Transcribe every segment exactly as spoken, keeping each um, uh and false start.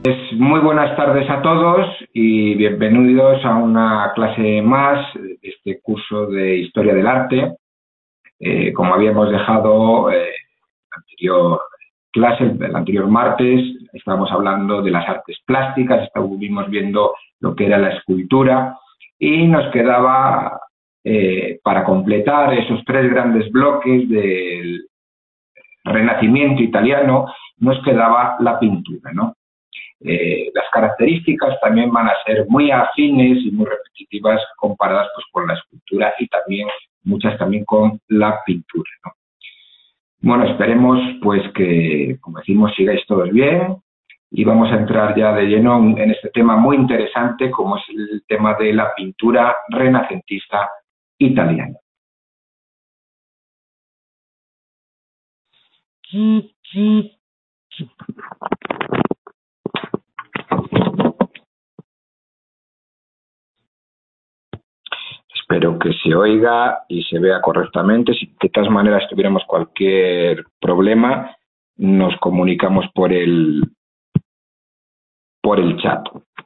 Muy buenas tardes a todos y bienvenidos a una clase más de este curso de Historia del Arte. Eh, como habíamos dejado eh, la anterior clase, el anterior martes, estábamos hablando de las artes plásticas, estuvimos viendo lo que era la escultura y nos quedaba, eh, para completar esos tres grandes bloques del Renacimiento italiano, nos quedaba la pintura, ¿no? Eh, las características también van a ser muy afines y muy repetitivas comparadas pues, con la escultura y también muchas también con la pintura, ¿no? Bueno, esperemos pues que, como decimos, sigáis todos bien y vamos a entrar ya de lleno en este tema muy interesante como es el tema de la pintura renacentista italiana. Espero que se oiga y se vea correctamente. Si de todas maneras tuviéramos cualquier problema, nos comunicamos por el, por el chat.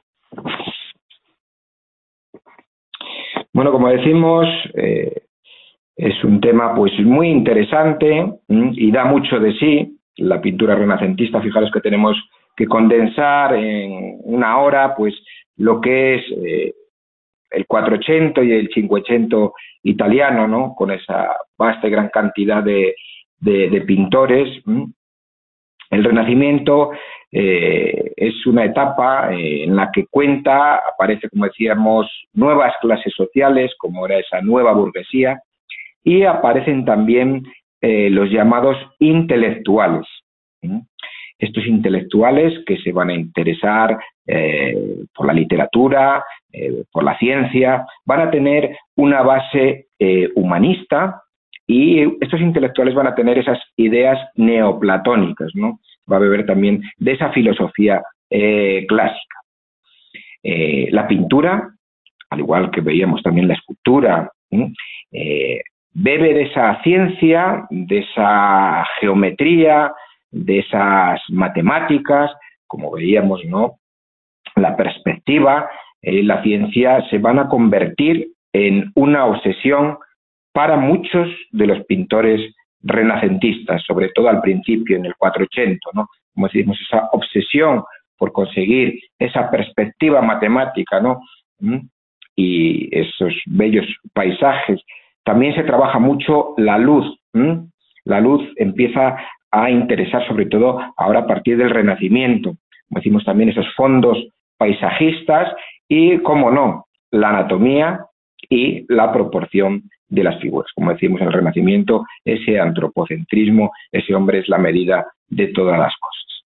Bueno, como decimos, eh, es un tema pues muy interesante y da mucho de sí. La pintura renacentista, fijaros que tenemos que condensar en una hora pues lo que es eh, el Quattrocento y el Cinquecento italiano, ¿no? Con esa vasta y gran cantidad de, de, de pintores. El Renacimiento eh, es una etapa eh, en la que cuenta, aparece, como decíamos, nuevas clases sociales, como era esa nueva burguesía, y aparecen también eh, los llamados intelectuales. ¿sí? Estos intelectuales que se van a interesar eh, por la literatura, eh, por la ciencia, van a tener una base eh, humanista y estos intelectuales van a tener esas ideas neoplatónicas, ¿no? Va a beber también de esa filosofía eh, clásica. Eh, la pintura, al igual que veíamos también la escultura, eh, bebe de esa ciencia, de esa geometría, de esas matemáticas, como veíamos, ¿no? La perspectiva, eh, la ciencia se van a convertir en una obsesión para muchos de los pintores renacentistas, sobre todo al principio, en el Quattrocento, ¿no? Como decimos, esa obsesión por conseguir esa perspectiva matemática, ¿no? Y esos bellos paisajes. También se trabaja mucho la luz. ¿Mm? La luz empieza a interesar sobre todo ahora a partir del Renacimiento. Como decimos también esos fondos paisajistas y, cómo no, la anatomía y la proporción de las figuras. Como decimos en el Renacimiento, ese antropocentrismo, ese hombre es la medida de todas las cosas.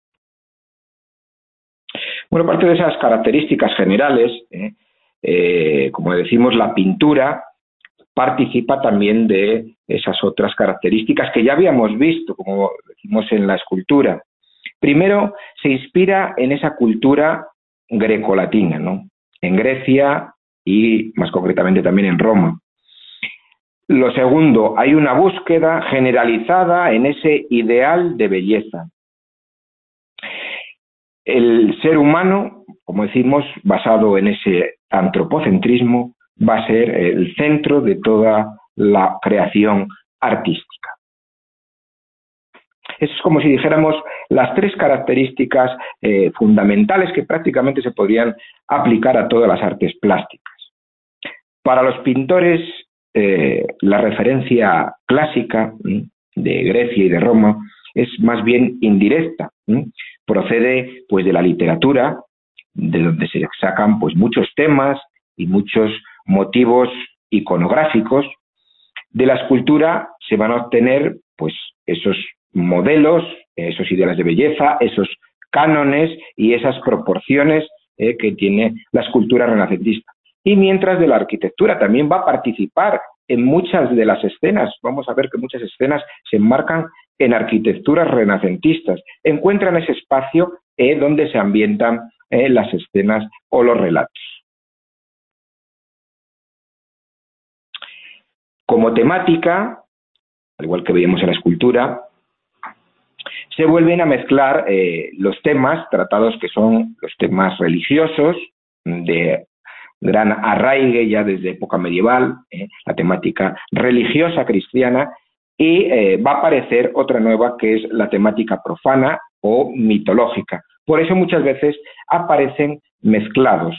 Bueno, aparte de esas características generales, eh, eh, como decimos, la pintura participa también de esas otras características que ya habíamos visto, como decimos en la escultura. Primero, se inspira en esa cultura grecolatina, ¿no? En Grecia y más concretamente también en Roma. Lo segundo, hay una búsqueda generalizada en ese ideal de belleza. El ser humano, como decimos, basado en ese antropocentrismo, va a ser el centro de toda la creación artística. Eso es como si dijéramos las tres características eh, fundamentales que prácticamente se podrían aplicar a todas las artes plásticas. Para los pintores, eh, la referencia clásica ¿sí? de Grecia y de Roma es más bien indirecta. ¿sí? Procede pues, de la literatura, de donde se sacan pues, muchos temas y muchos motivos iconográficos. De la escultura se van a obtener pues, esos modelos, esos ideales de belleza, esos cánones y esas proporciones eh, que tiene la escultura renacentista. Y mientras de la arquitectura también va a participar en muchas de las escenas. Vamos a ver que muchas escenas se enmarcan en arquitecturas renacentistas. Encuentran ese espacio eh, donde se ambientan eh, las escenas o los relatos. Como temática, al igual que veíamos en la escultura, se vuelven a mezclar eh, los temas tratados, que son los temas religiosos, de gran arraigue ya desde época medieval, eh, la temática religiosa cristiana, y eh, va a aparecer otra nueva que es la temática profana o mitológica. Por eso muchas veces aparecen mezclados.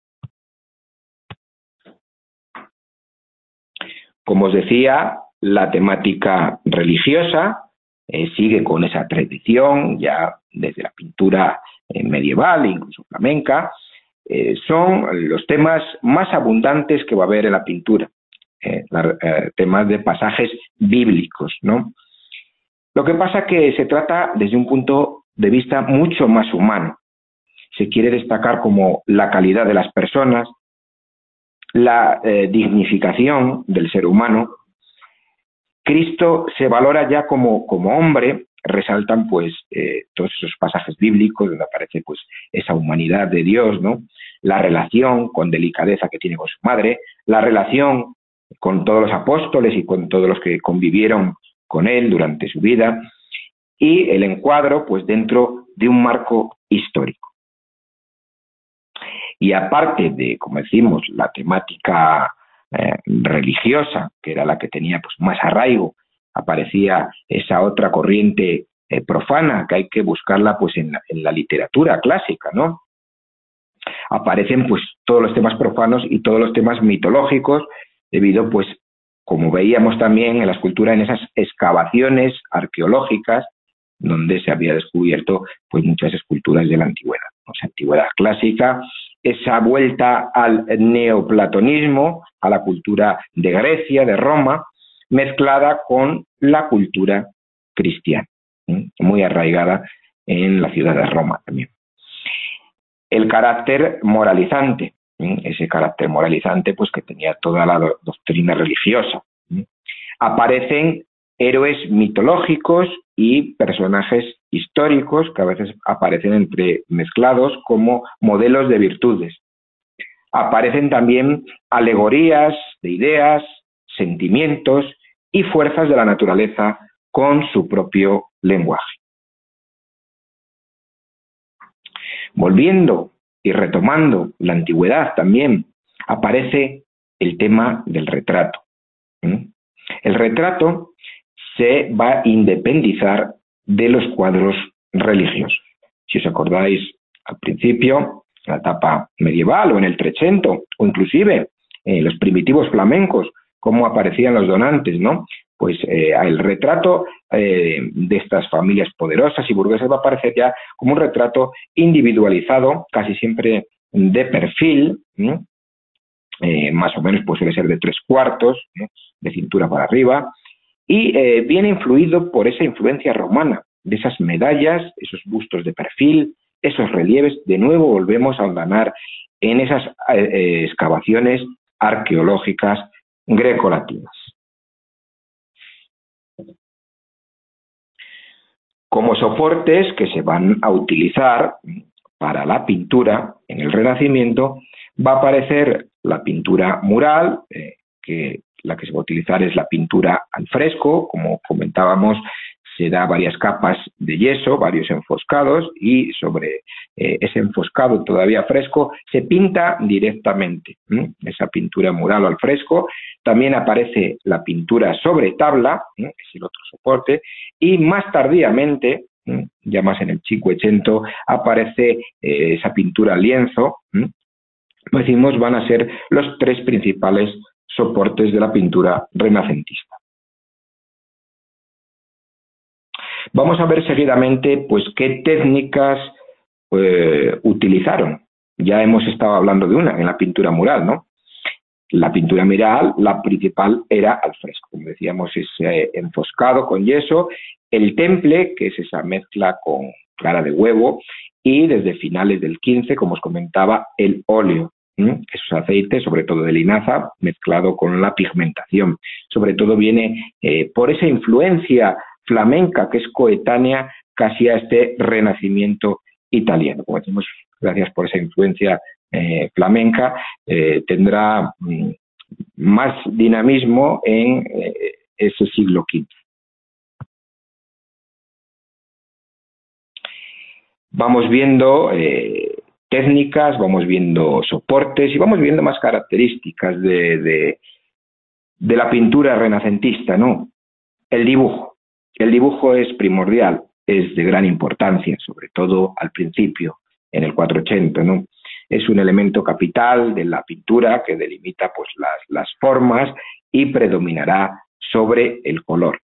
Como os decía, la temática religiosa eh, sigue con esa tradición ya desde la pintura eh, medieval, incluso flamenca. Eh, son los temas más abundantes que va a haber en la pintura, eh, la, eh, temas de pasajes bíblicos, ¿no? Lo que pasa que se trata desde un punto de vista mucho más humano. Se quiere destacar como la calidad de las personas, la eh, dignificación del ser humano. Cristo se valora ya como, como hombre, resaltan pues eh, todos esos pasajes bíblicos donde aparece pues esa humanidad de Dios, ¿no? La relación con delicadeza que tiene con su madre, la relación con todos los apóstoles y con todos los que convivieron con él durante su vida, y el encuadro pues dentro de un marco histórico. Y aparte de, como decimos, la temática eh, religiosa, que era la que tenía pues más arraigo, aparecía esa otra corriente eh, profana, que hay que buscarla pues en la, en la literatura clásica, ¿no? Aparecen pues todos los temas profanos y todos los temas mitológicos, debido pues, como veíamos también en la escultura, en esas excavaciones arqueológicas, donde se había descubierto pues muchas esculturas de la antigüedad, ¿no? Esa antigüedad clásica, esa vuelta al neoplatonismo, a la cultura de Grecia, de Roma, mezclada con la cultura cristiana, ¿sí? Muy arraigada en la ciudad de Roma también. El carácter moralizante, ¿sí? Ese carácter moralizante pues que tenía toda la do doctrina religiosa, ¿sí? Aparecen héroes mitológicos y personajes históricos que a veces aparecen entremezclados como modelos de virtudes. Aparecen también alegorías de ideas, sentimientos y fuerzas de la naturaleza con su propio lenguaje. Volviendo y retomando la antigüedad también, aparece el tema del retrato. ¿Mm? El retrato se va a independizar de los cuadros religiosos. Si os acordáis al principio, en la etapa medieval o en el Trecento, o inclusive en los primitivos flamencos, cómo aparecían los donantes, ¿no? Pues eh, el retrato eh, de estas familias poderosas y burguesas va a aparecer ya como un retrato individualizado, casi siempre de perfil, ¿no? Eh, más o menos pues suele ser de tres cuartos, ¿no? De cintura para arriba, y eh, viene influido por esa influencia romana, de esas medallas, esos bustos de perfil, esos relieves. De nuevo volvemos a ahondar en esas eh, excavaciones arqueológicas grecolatinas. Como soportes que se van a utilizar para la pintura en el Renacimiento, va a aparecer la pintura mural, eh, que la que se va a utilizar es la pintura al fresco. Como comentábamos, se da varias capas de yeso, varios enfoscados, y sobre eh, ese enfoscado todavía fresco se pinta directamente, ¿eh? Esa pintura mural o al fresco. También aparece la pintura sobre tabla, ¿eh? Es el otro soporte, y más tardíamente, ¿eh? Ya más en el Cinquecento, aparece eh, esa pintura al lienzo. ¿eh? Como decimos, van a ser los tres principales soportes de la pintura renacentista. Vamos a ver seguidamente pues qué técnicas eh, utilizaron. Ya hemos estado hablando de una, en la pintura mural, ¿no? La pintura mural, la principal era al fresco, como decíamos, ese enfoscado con yeso, el temple, que es esa mezcla con clara de huevo, y desde finales del quince, como os comentaba, el óleo. ¿Mm? Esos aceites, sobre todo de linaza, mezclado con la pigmentación. Sobre todo viene eh, por esa influencia flamenca que es coetánea casi a este renacimiento italiano. Como decimos, gracias por esa influencia eh, flamenca, eh, tendrá mm, más dinamismo en eh, ese siglo quince. vamos viendo eh, técnicas, vamos viendo soportes y vamos viendo más características de, de, de la pintura renacentista, ¿no? El dibujo. El dibujo es primordial, es de gran importancia, sobre todo al principio, en el cuatrocientos ochenta, ¿no? Es un elemento capital de la pintura que delimita pues las, las formas y predominará sobre el color.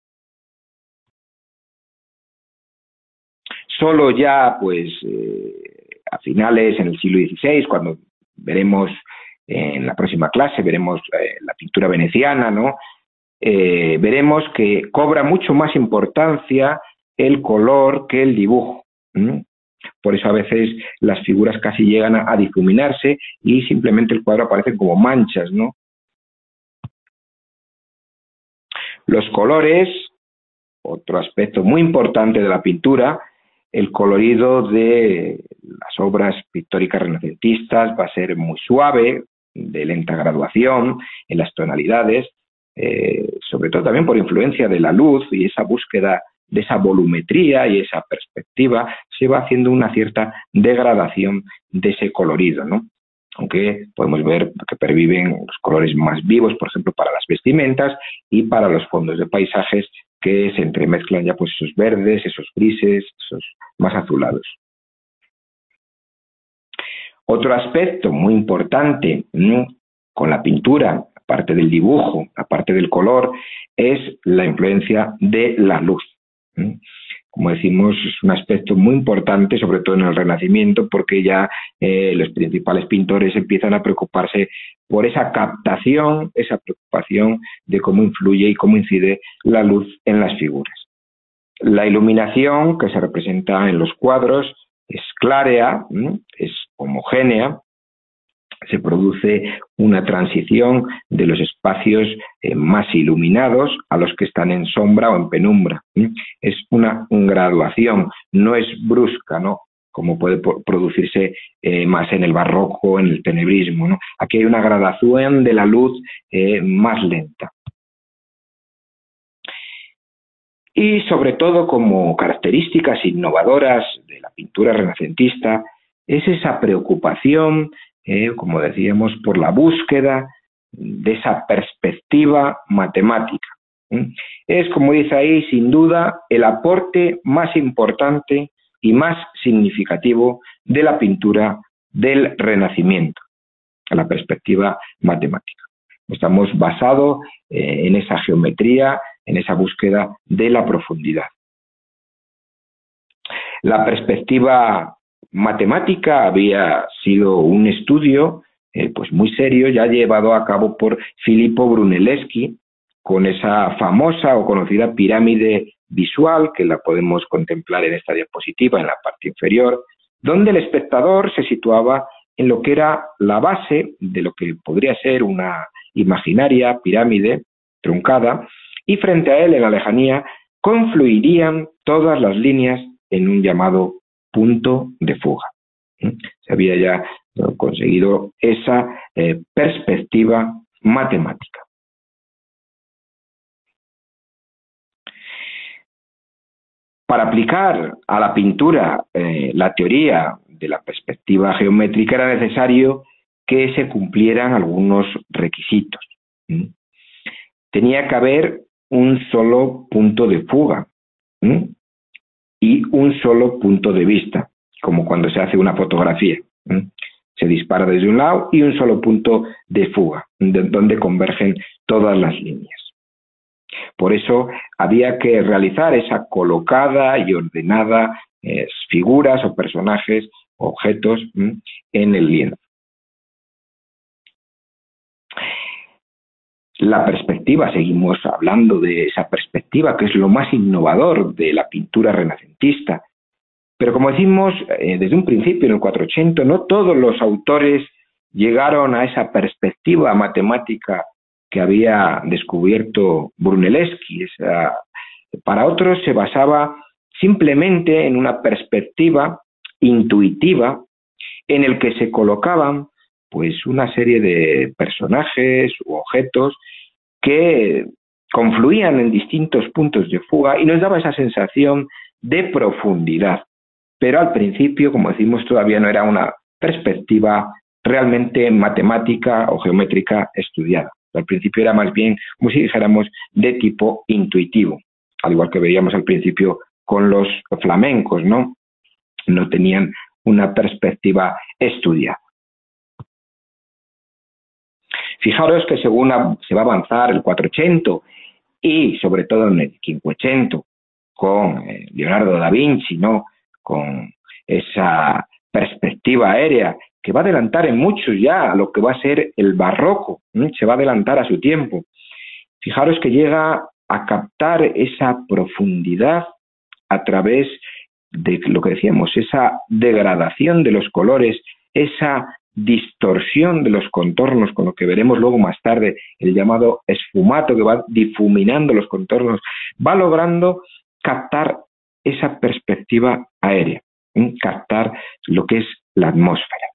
Solo ya, pues, eh, a finales, en el siglo dieciséis, cuando veremos eh, en la próxima clase, veremos eh, la pintura veneciana, ¿no? Eh, veremos que cobra mucho más importancia el color que el dibujo. ¿Mm? Por eso a veces las figuras casi llegan a, a difuminarse y simplemente el cuadro aparece como manchas, ¿no? Los colores, otro aspecto muy importante de la pintura, el colorido de las obras pictóricas renacentistas va a ser muy suave, de lenta graduación en las tonalidades, eh, sobre todo también por influencia de la luz y esa búsqueda de esa volumetría y esa perspectiva, se va haciendo una cierta degradación de ese colorido, ¿no? Aunque podemos ver que perviven los colores más vivos, por ejemplo, para las vestimentas y para los fondos de paisajes, que se entremezclan ya pues esos verdes, esos grises, esos más azulados. Otro aspecto muy importante ¿no? con la pintura, aparte del dibujo, aparte del color, es la influencia de la luz. ¿no? Como decimos, es un aspecto muy importante, sobre todo en el Renacimiento, porque ya eh, los principales pintores empiezan a preocuparse por esa captación, esa preocupación de cómo influye y cómo incide la luz en las figuras. La iluminación que se representa en los cuadros es clárea, es homogénea, se produce una transición de los espacios eh, más iluminados a los que están en sombra o en penumbra. ¿eh? Es una, una graduación, no es brusca, ¿no? Como puede producirse eh, más en el barroco, en el tenebrismo, ¿no? Aquí hay una gradación de la luz eh, más lenta. Y sobre todo, como características innovadoras de la pintura renacentista, es esa preocupación Eh, como decíamos, por la búsqueda de esa perspectiva matemática. ¿eh? Es, como dice ahí, sin duda, el aporte más importante y más significativo de la pintura del Renacimiento, la perspectiva matemática. Estamos basados eh, en esa geometría, en esa búsqueda de la profundidad. La perspectiva matemática había sido un estudio eh, pues muy serio, ya llevado a cabo por Filippo Brunelleschi, con esa famosa o conocida pirámide visual, que la podemos contemplar en esta diapositiva, en la parte inferior, donde el espectador se situaba en lo que era la base de lo que podría ser una imaginaria pirámide truncada, y frente a él, en la lejanía, confluirían todas las líneas en un llamado punto de fuga. Se había ya conseguido esa eh, perspectiva matemática. Para aplicar a la pintura eh, la teoría de la perspectiva geométrica era necesario que se cumplieran algunos requisitos. ¿Mm? Tenía que haber un solo punto de fuga. ¿Mm? Y un solo punto de vista, como cuando se hace una fotografía. ¿eh? Se dispara desde un lado y un solo punto de fuga, de donde convergen todas las líneas. Por eso había que realizar esa colocada y ordenada eh, figuras o personajes, objetos ¿eh? en el lienzo. La perspectiva, seguimos hablando de esa perspectiva, que es lo más innovador de la pintura renacentista. Pero como decimos, eh, desde un principio, en el cuatrocientos, no todos los autores llegaron a esa perspectiva matemática que había descubierto Brunelleschi. Esa, para otros se basaba simplemente en una perspectiva intuitiva en el que se colocaban pues una serie de personajes u objetos que confluían en distintos puntos de fuga y nos daba esa sensación de profundidad. pero al principio, como decimos, todavía no era una perspectiva realmente matemática o geométrica estudiada. Al principio era más bien, como si dijéramos, de tipo intuitivo, al igual que veíamos al principio con los flamencos, ¿no? No tenían una perspectiva estudiada. Fijaros que según se va a avanzar el cuatrocientos y sobre todo en el quinquecento con Leonardo da Vinci, ¿no? Con esa perspectiva aérea que va a adelantar en muchos ya a lo que va a ser el barroco, ¿eh? Se va a adelantar a su tiempo. Fijaros que llega a captar esa profundidad a través de lo que decíamos, esa degradación de los colores, esa distorsión de los contornos, con lo que veremos luego más tarde, el llamado esfumato que va difuminando los contornos, va logrando captar esa perspectiva aérea, ¿eh? Captar lo que es la atmósfera.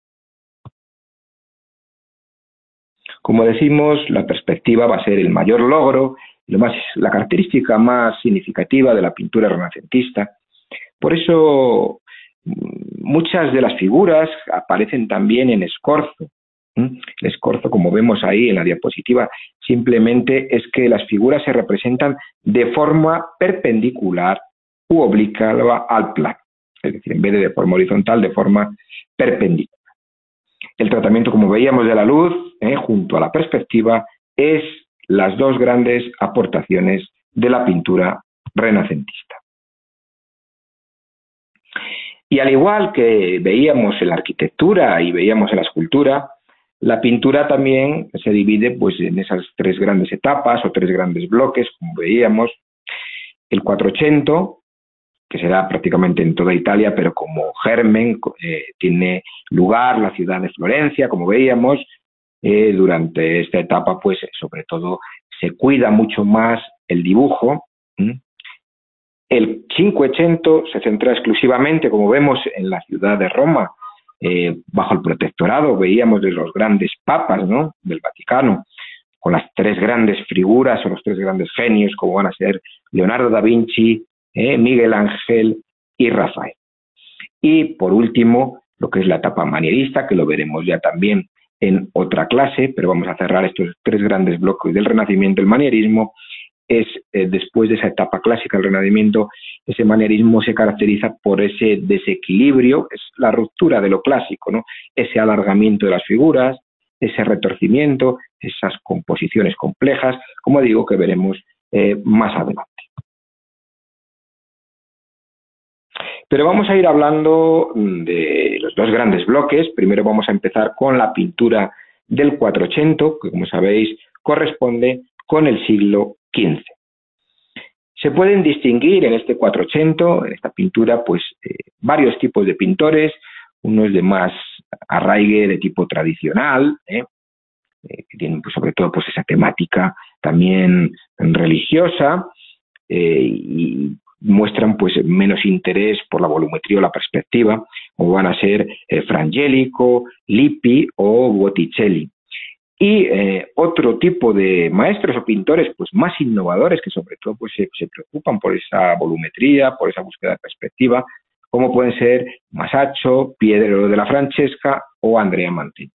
Como decimos, la perspectiva va a ser el mayor logro, lo más, la característica más significativa de la pintura renacentista. Por eso muchas de las figuras aparecen también en escorzo. El escorzo, como vemos ahí en la diapositiva, simplemente es que las figuras se representan de forma perpendicular u obliqua al plano. Es decir, en vez de de forma horizontal, de forma perpendicular. El tratamiento, como veíamos, de la luz, eh, junto a la perspectiva, es las dos grandes aportaciones de la pintura renacentista. Y al igual que veíamos en la arquitectura y veíamos en la escultura, la pintura también se divide pues, en esas tres grandes etapas o tres grandes bloques, como veíamos. El Quattrocento, que será prácticamente en toda Italia, pero como germen eh, tiene lugar la ciudad de Florencia, como veíamos. Eh, durante esta etapa, pues sobre todo se cuida mucho más el dibujo. ¿Mm? El Cinquecento se centra exclusivamente, como vemos, en la ciudad de Roma, eh, bajo el protectorado, veíamos de los grandes papas, ¿no?, del Vaticano, con las tres grandes figuras o los tres grandes genios, como van a ser Leonardo da Vinci, eh, Miguel Ángel y Rafael. Y por último, lo que es la etapa manierista, que lo veremos ya también en otra clase, pero vamos a cerrar estos tres grandes bloques del Renacimiento. El manierismo es, eh, después de esa etapa clásica del Renacimiento, ese manierismo se caracteriza por ese desequilibrio, es la ruptura de lo clásico, ¿no? Ese alargamiento de las figuras, ese retorcimiento, esas composiciones complejas, como digo, que veremos eh, más adelante. Pero vamos a ir hablando de los dos grandes bloques. Primero vamos a empezar con la pintura del Quattrocento, que como sabéis corresponde con el siglo quince. Se pueden distinguir en este Quattrocento, en esta pintura, pues eh, varios tipos de pintores, unos de más arraigue de tipo tradicional, ¿eh? Eh, que tienen pues, sobre todo pues, esa temática también religiosa, eh, y muestran pues menos interés por la volumetría o la perspectiva, como van a ser eh, Frangélico, Lippi o Botticelli. Y eh, otro tipo de maestros o pintores pues más innovadores, que sobre todo pues se, se preocupan por esa volumetría, por esa búsqueda de perspectiva, como pueden ser Masaccio, Piero della Francesca o Andrea Mantegna.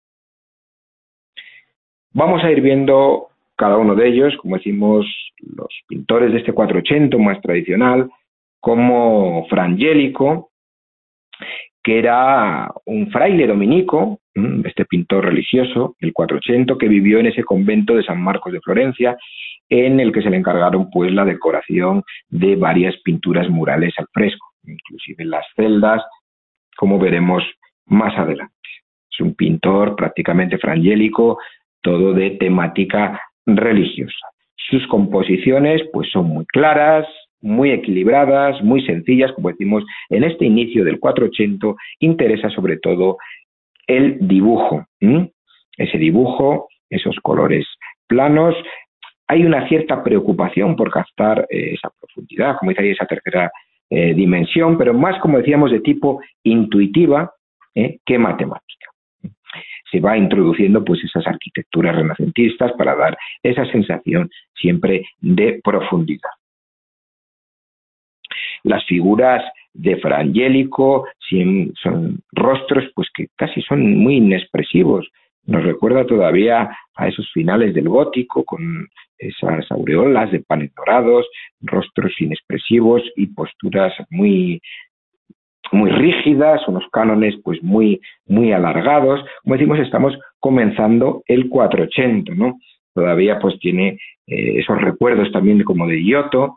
Vamos a ir viendo cada uno de ellos, como decimos, los pintores de este Quattrocento más tradicional, como Frangélico, que era un fraile dominico, este pintor religioso del Quattrocento, que vivió en ese convento de San Marcos de Florencia, en el que se le encargaron pues la decoración de varias pinturas murales al fresco, inclusive las celdas, como veremos más adelante. Es un pintor prácticamente frangélico, todo de temática religiosa. Sus composiciones pues son muy claras, muy equilibradas, muy sencillas, como decimos, en este inicio del Quattrocento interesa sobre todo el dibujo, ¿Mm? ese dibujo, esos colores planos. Hay una cierta preocupación por captar eh, esa profundidad, como decía, esa tercera eh, dimensión, pero más, como decíamos, de tipo intuitiva eh, que matemática. Se va introduciendo pues esas arquitecturas renacentistas para dar esa sensación siempre de profundidad. Las figuras de Fra Angelico, son rostros pues que casi son muy inexpresivos. Nos recuerda todavía a esos finales del gótico, con esas aureolas de panes dorados, rostros inexpresivos y posturas muy, muy rígidas, unos cánones pues muy, muy alargados. Como decimos, estamos comenzando el cuatrocientos ochenta, ¿no? Todavía pues tiene eh, esos recuerdos también como de Giotto,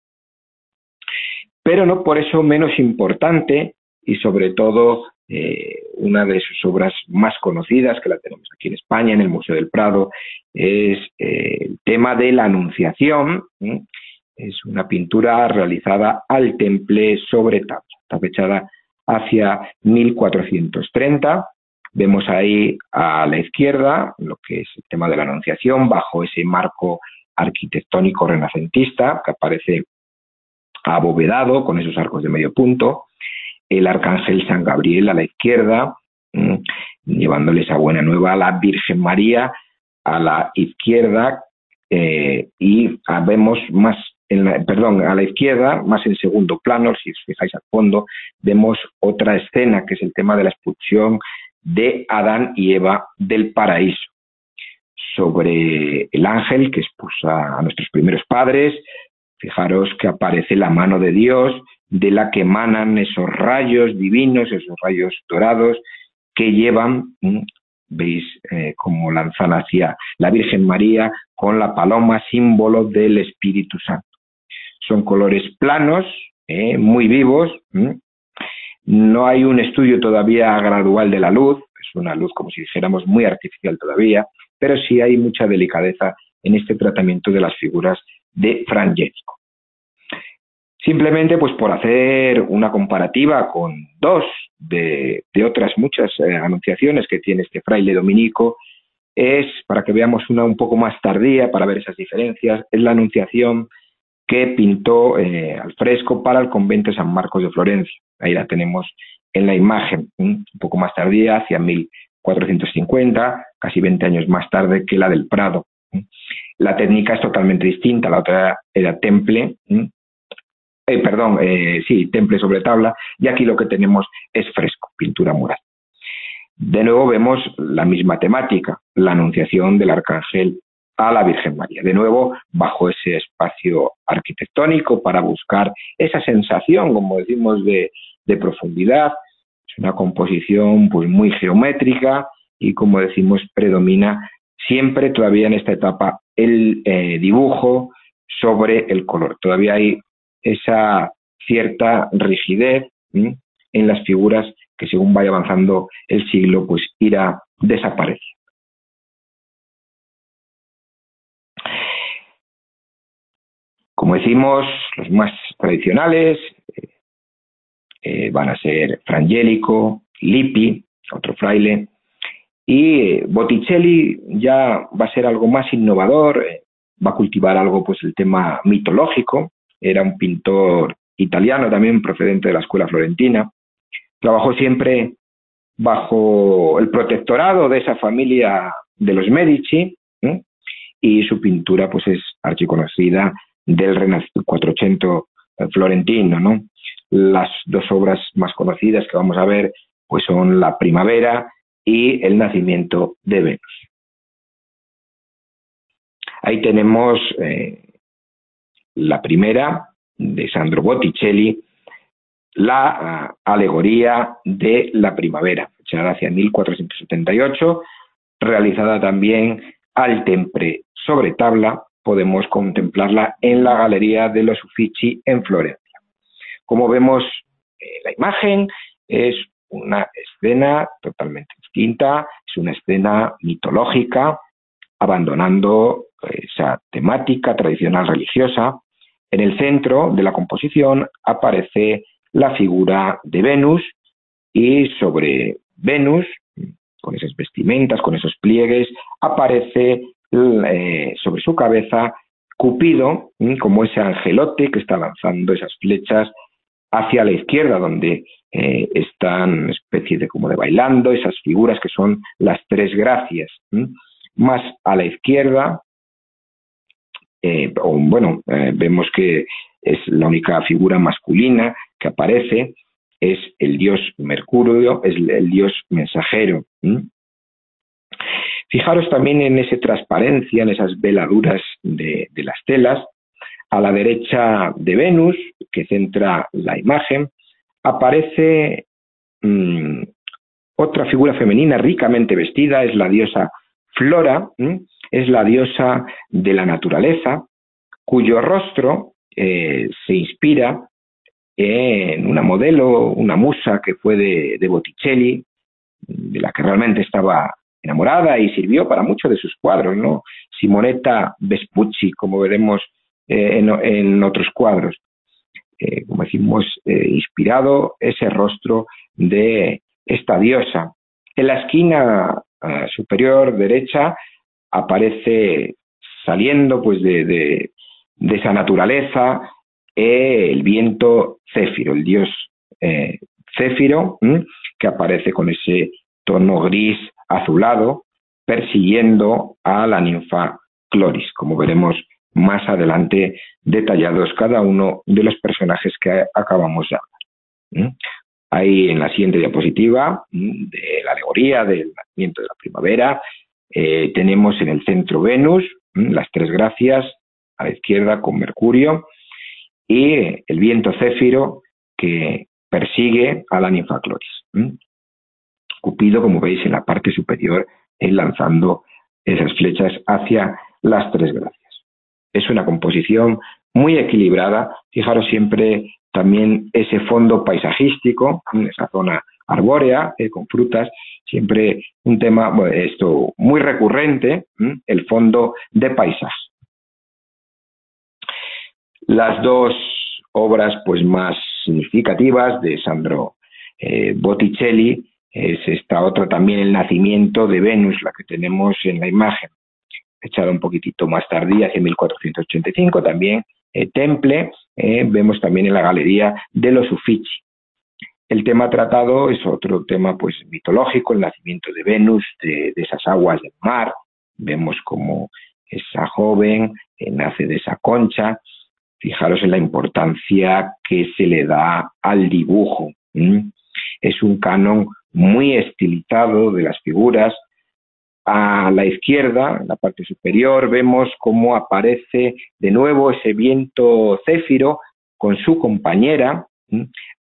pero no por eso menos importante, y sobre todo eh, una de sus obras más conocidas, que la tenemos aquí en España, en el Museo del Prado, es eh, el tema de la Anunciación. ¿eh? Es una pintura realizada al temple sobre tabla, está fechada hacia mil cuatrocientos treinta. Vemos ahí a la izquierda lo que es el tema de la Anunciación, bajo ese marco arquitectónico renacentista que aparece abovedado con esos arcos de medio punto, el arcángel San Gabriel a la izquierda, mmm, llevándole esa buena nueva a la Virgen María a la izquierda, eh, y ah, vemos más, en la, perdón, a la izquierda, más en segundo plano, si os fijáis al fondo, vemos otra escena que es el tema de la expulsión de Adán y Eva del paraíso. Sobre el ángel que expulsa a nuestros primeros padres, fijaros que aparece la mano de Dios, de la que emanan esos rayos divinos, esos rayos dorados que llevan, veis eh, como lanzan hacia la Virgen María con la paloma, símbolo del Espíritu Santo. Son colores planos, eh, muy vivos. ¿eh? No hay un estudio todavía gradual de la luz, es una luz como si dijéramos muy artificial todavía, pero sí hay mucha delicadeza en este tratamiento de las figuras de Fra Angelico. Simplemente pues por hacer una comparativa con dos de, de otras muchas eh, anunciaciones que tiene este fraile dominico, es para que veamos una un poco más tardía para ver esas diferencias, es la anunciación que pintó eh, al fresco para el convento de San Marcos de Florencia. Ahí la tenemos en la imagen, ¿eh? un poco más tardía, hacia mil cuatrocientos cincuenta, casi veinte años más tarde que la del Prado. ¿eh? La técnica es totalmente distinta, la otra era temple, ¿eh? Eh, perdón, eh, sí, temple sobre tabla, y aquí lo que tenemos es fresco, pintura mural. De nuevo vemos la misma temática, la anunciación del arcángel a la Virgen María, de nuevo bajo ese espacio arquitectónico para buscar esa sensación, como decimos, de, de profundidad. Es una composición pues muy geométrica y, como decimos, predomina siempre todavía en esta etapa el eh, dibujo sobre el color. Todavía hay esa cierta rigidez ¿sí? en las figuras que, según vaya avanzando el siglo, pues irá desapareciendo. Como decimos, los más tradicionales eh, eh, van a ser Fra Angelico, Lippi, otro fraile, y eh, Botticelli ya va a ser algo más innovador, eh, va a cultivar algo, pues el tema mitológico. Era un pintor italiano también procedente de la escuela florentina. Trabajó siempre bajo el protectorado de esa familia de los Medici, ¿eh? y su pintura pues es archiconocida del cuatrocientos florentino, ¿no? Las dos obras más conocidas que vamos a ver pues son La Primavera y El Nacimiento de Venus. Ahí tenemos eh, la primera de Sandro Botticelli, la uh, alegoría de la primavera, fechada hacia mil cuatrocientos setenta y ocho, realizada también al temple sobre tabla. Podemos contemplarla en la Galería de los Uffizi en Florencia. Como vemos en eh, la imagen, es una escena totalmente distinta, es una escena mitológica, abandonando esa temática tradicional religiosa. En el centro de la composición aparece la figura de Venus, y sobre Venus, con esas vestimentas, con esos pliegues, aparece eh, sobre su cabeza Cupido, ¿sí? como ese angelote que está lanzando esas flechas hacia la izquierda, donde eh, están una especie de como de bailando esas figuras que son las tres gracias. ¿sí? Más a la izquierda, eh, o bueno, eh, vemos que es la única figura masculina que aparece es el dios Mercurio, es el dios mensajero. ¿Mm? Fijaros también en esa transparencia, en esas veladuras de, de las telas. A la derecha de Venus, que centra la imagen, aparece mmm, otra figura femenina ricamente vestida, es la diosa Flora, ¿m? Es la diosa de la naturaleza, cuyo rostro eh, se inspira en una modelo, una musa que fue de, de Botticelli, de la que realmente estaba enamorada y sirvió para muchos de sus cuadros, ¿no? Simonetta Vespucci, como veremos eh, en, en otros cuadros. Eh, como decimos, eh, inspirado ese rostro de esta diosa. En la esquina eh, superior derecha aparece saliendo pues de, de, de esa naturaleza eh, el viento Céfiro, el dios eh, Céfiro, ¿m? que aparece con ese tono gris azulado persiguiendo a la ninfa Cloris, como veremos más adelante detallados cada uno de los personajes que acabamos de hablar. ¿Mm? Ahí en la siguiente diapositiva de la alegoría del nacimiento de la primavera eh, tenemos en el centro Venus, ¿m? las tres gracias, a la izquierda con Mercurio, y el viento Céfiro que persigue a la ninfa Cloris. ¿m? Cupido, como veis en la parte superior, es lanzando esas flechas hacia las tres gracias. Es una composición muy equilibrada. Fijaros siempre también ese fondo paisajístico, esa zona arbórea eh, con frutas, siempre un tema bueno, esto muy recurrente, ¿m? el fondo de paisaje. Las dos obras pues más significativas de Sandro eh, Botticelli es esta otra también, El nacimiento de Venus, la que tenemos en la imagen, echada un poquitito más tardía, hacia mil cuatrocientos ochenta y cinco, también eh, Temple, eh, vemos también en la galería de los Uffizi. El tema tratado es otro tema pues mitológico, el nacimiento de Venus, de, de esas aguas del mar, vemos como esa joven eh, nace de esa concha. Fijaros en la importancia que se le da al dibujo. ¿Mm? Es un canon muy estilizado de las figuras. A la izquierda, en la parte superior, vemos cómo aparece de nuevo ese viento Céfiro con su compañera, ¿m?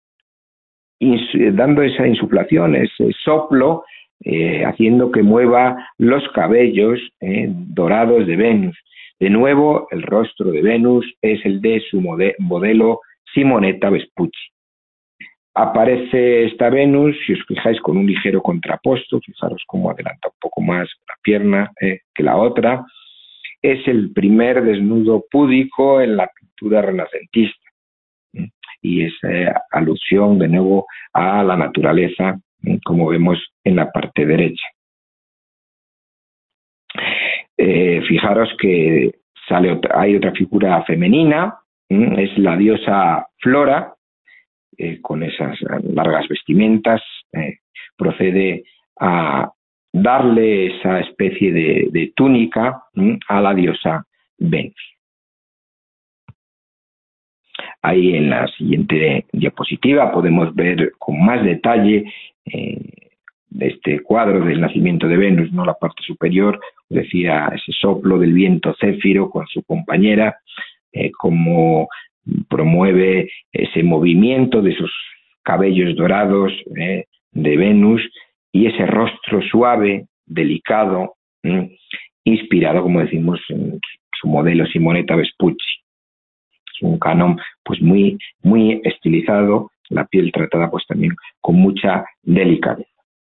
dando esa insuflación, ese soplo, eh, haciendo que mueva los cabellos eh, dorados de Venus. De nuevo, el rostro de Venus es el de su modelo Simonetta Vespucci. Aparece esta Venus, si os fijáis, con un ligero contraposto, fijaros cómo adelanta un poco más la pierna eh, que la otra. Es el primer desnudo púdico en la pintura renacentista. ¿eh? Y es eh, alusión de nuevo a la naturaleza, ¿eh? como vemos en la parte derecha. Eh, fijaros que sale otra, hay otra figura femenina, ¿eh? es la diosa Flora, Eh, con esas largas vestimentas, eh, procede a darle esa especie de, de túnica ¿m? a la diosa Venus. Ahí en la siguiente diapositiva podemos ver con más detalle eh, de este cuadro del nacimiento de Venus, no la parte superior, decía ese soplo del viento Céfiro con su compañera, eh, como promueve ese movimiento de esos cabellos dorados eh, de Venus y ese rostro suave, delicado, eh, inspirado, como decimos, en su modelo Simonetta Vespucci. Es un canon pues muy, muy estilizado, la piel tratada pues también con mucha delicadeza.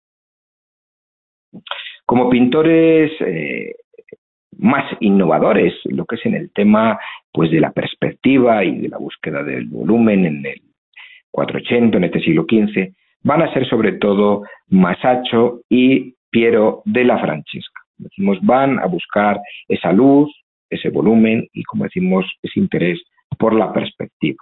Como pintores eh, más innovadores, lo que es en el tema pues de la perspectiva y de la búsqueda del volumen en el cuatrocientos, en este siglo quince, van a ser sobre todo Masaccio y Piero della Francesca. Decimos, van a buscar esa luz, ese volumen y, como decimos, ese interés por la perspectiva.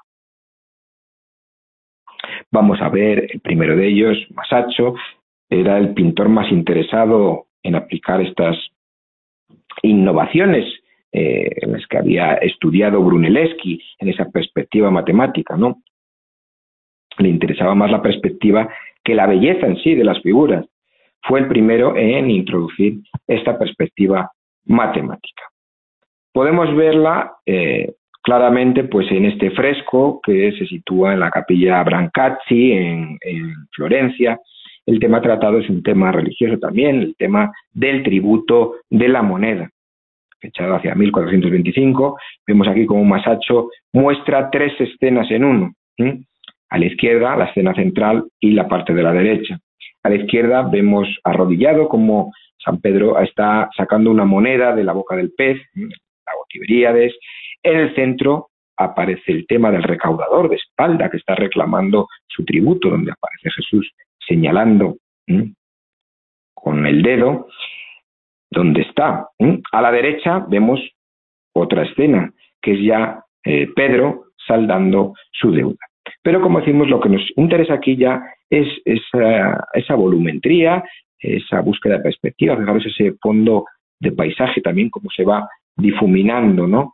Vamos a ver el primero de ellos, Masaccio, era el pintor más interesado en aplicar estas innovaciones eh, en las que había estudiado Brunelleschi en esa perspectiva matemática, ¿no? le interesaba más la perspectiva que la belleza en sí de las figuras. Fue el primero en introducir esta perspectiva matemática. Podemos verla eh, claramente pues, en este fresco que se sitúa en la capilla Brancacci, en, en Florencia. El tema tratado es un tema religioso también, el tema del tributo de la moneda, fechado hacia mil cuatrocientos veinticinco. Vemos aquí como Masaccio muestra tres escenas en uno. ¿sí? A la izquierda, la escena central y la parte de la derecha. A la izquierda vemos arrodillado como San Pedro está sacando una moneda de la boca del pez, lago Tiberíades. En el centro aparece el tema del recaudador de espalda que está reclamando su tributo, donde aparece Jesús señalando ¿sí? con el dedo dónde está. ¿sí? A la derecha vemos otra escena, que es ya eh, Pedro saldando su deuda. Pero como decimos, lo que nos interesa aquí ya es esa, esa volumetría, esa búsqueda de perspectiva, fijaros ese fondo de paisaje también, cómo se va difuminando, ¿no?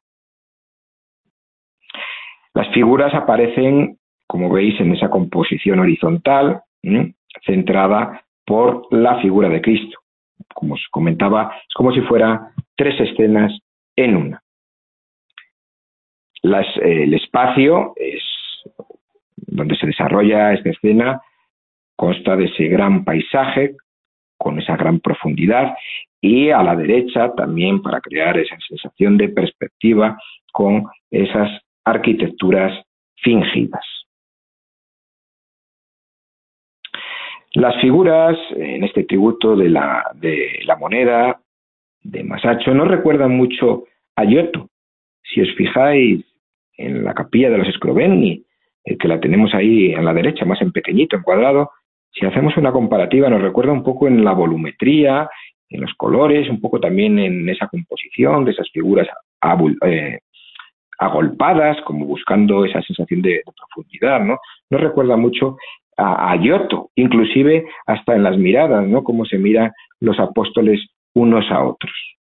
Las figuras aparecen, como veis, en esa composición horizontal, ¿sí? centrada por la figura de Cristo. Como os comentaba, es como si fuera tres escenas en una. Las, eh, el espacio es donde se desarrolla esta escena, consta de ese gran paisaje con esa gran profundidad y a la derecha también para crear esa sensación de perspectiva con esas arquitecturas fingidas. Las figuras en este tributo de la, de la moneda de Masaccio nos recuerdan mucho a Giotto. Si os fijáis en la capilla de los Scrovegni, eh, que la tenemos ahí a la derecha, más en pequeñito, en cuadrado, si hacemos una comparativa nos recuerda un poco en la volumetría, en los colores, un poco también en esa composición de esas figuras eh, agolpadas, como buscando esa sensación de, de profundidad, ¿no? Nos recuerda mucho a, a Giotto, inclusive hasta en las miradas, ¿no? Cómo se miran los apóstoles unos a otros.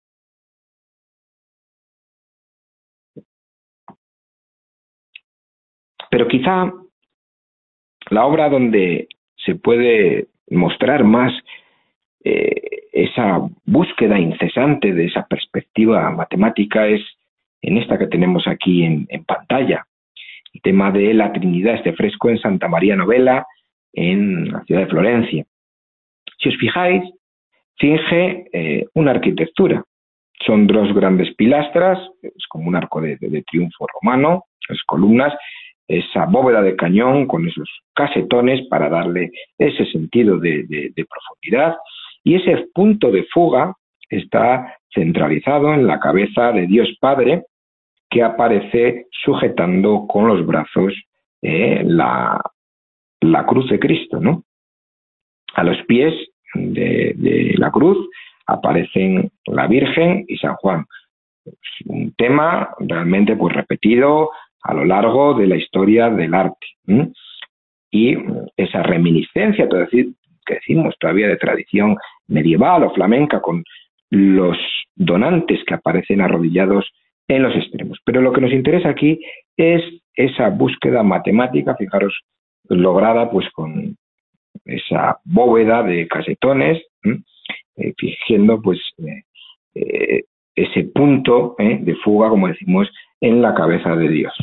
Pero quizá la obra donde se puede mostrar más eh, esa búsqueda incesante de esa perspectiva matemática es en esta que tenemos aquí en, en pantalla. El tema de la Trinidad, este fresco en Santa María Novella, en la ciudad de Florencia. Si os fijáis, finge eh, una arquitectura. Son dos grandes pilastras, es como un arco de, de, de triunfo romano, las columnas, esa bóveda de cañón con esos casetones para darle ese sentido de, de, de profundidad, y ese punto de fuga está centralizado en la cabeza de Dios Padre, que aparece sujetando con los brazos eh, la, la cruz de Cristo, ¿no? A los pies de, de la cruz aparecen la Virgen y San Juan. Es un tema realmente pues repetido a lo largo de la historia del arte. ¿eh? Y esa reminiscencia, todo decir, que decimos todavía de tradición medieval o flamenca, con los donantes que aparecen arrodillados en los extremos. Pero lo que nos interesa aquí es esa búsqueda matemática, fijaros, lograda pues con esa bóveda de casetones, ¿eh? Eh, fingiendo pues eh, eh, ese punto ¿eh? de fuga, como decimos, en la cabeza de Dios.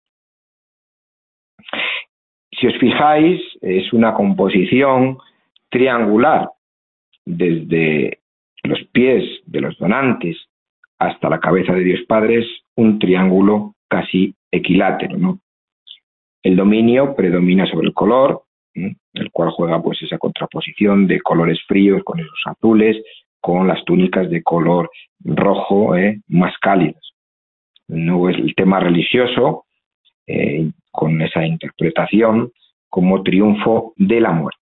Si os fijáis, es una composición triangular, desde los pies de los donantes hasta la cabeza de Dios Padre, es un triángulo casi equilátero, ¿no? El dominio predomina sobre el color, ¿eh? el cual juega pues esa contraposición de colores fríos con esos azules, con las túnicas de color rojo ¿eh? más cálidos. No es el tema religioso, eh, con esa interpretación como triunfo de la muerte.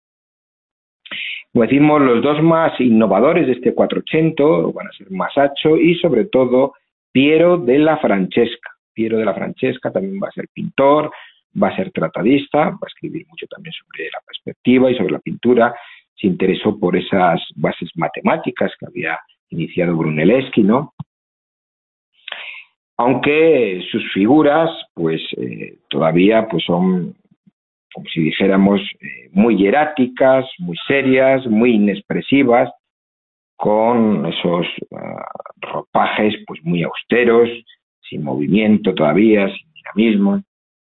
Como decimos, los dos más innovadores de este cuatrocientos van a ser Masaccio y sobre todo Piero della Francesca. Piero della Francesca también va a ser pintor, va a ser tratadista, va a escribir mucho también sobre la perspectiva y sobre la pintura. Se interesó por esas bases matemáticas que había iniciado Brunelleschi, ¿no? Aunque sus figuras pues eh, todavía pues son como si dijéramos, eh, muy hieráticas, muy serias, muy inexpresivas, con esos uh, ropajes pues muy austeros, sin movimiento todavía, sin dinamismo.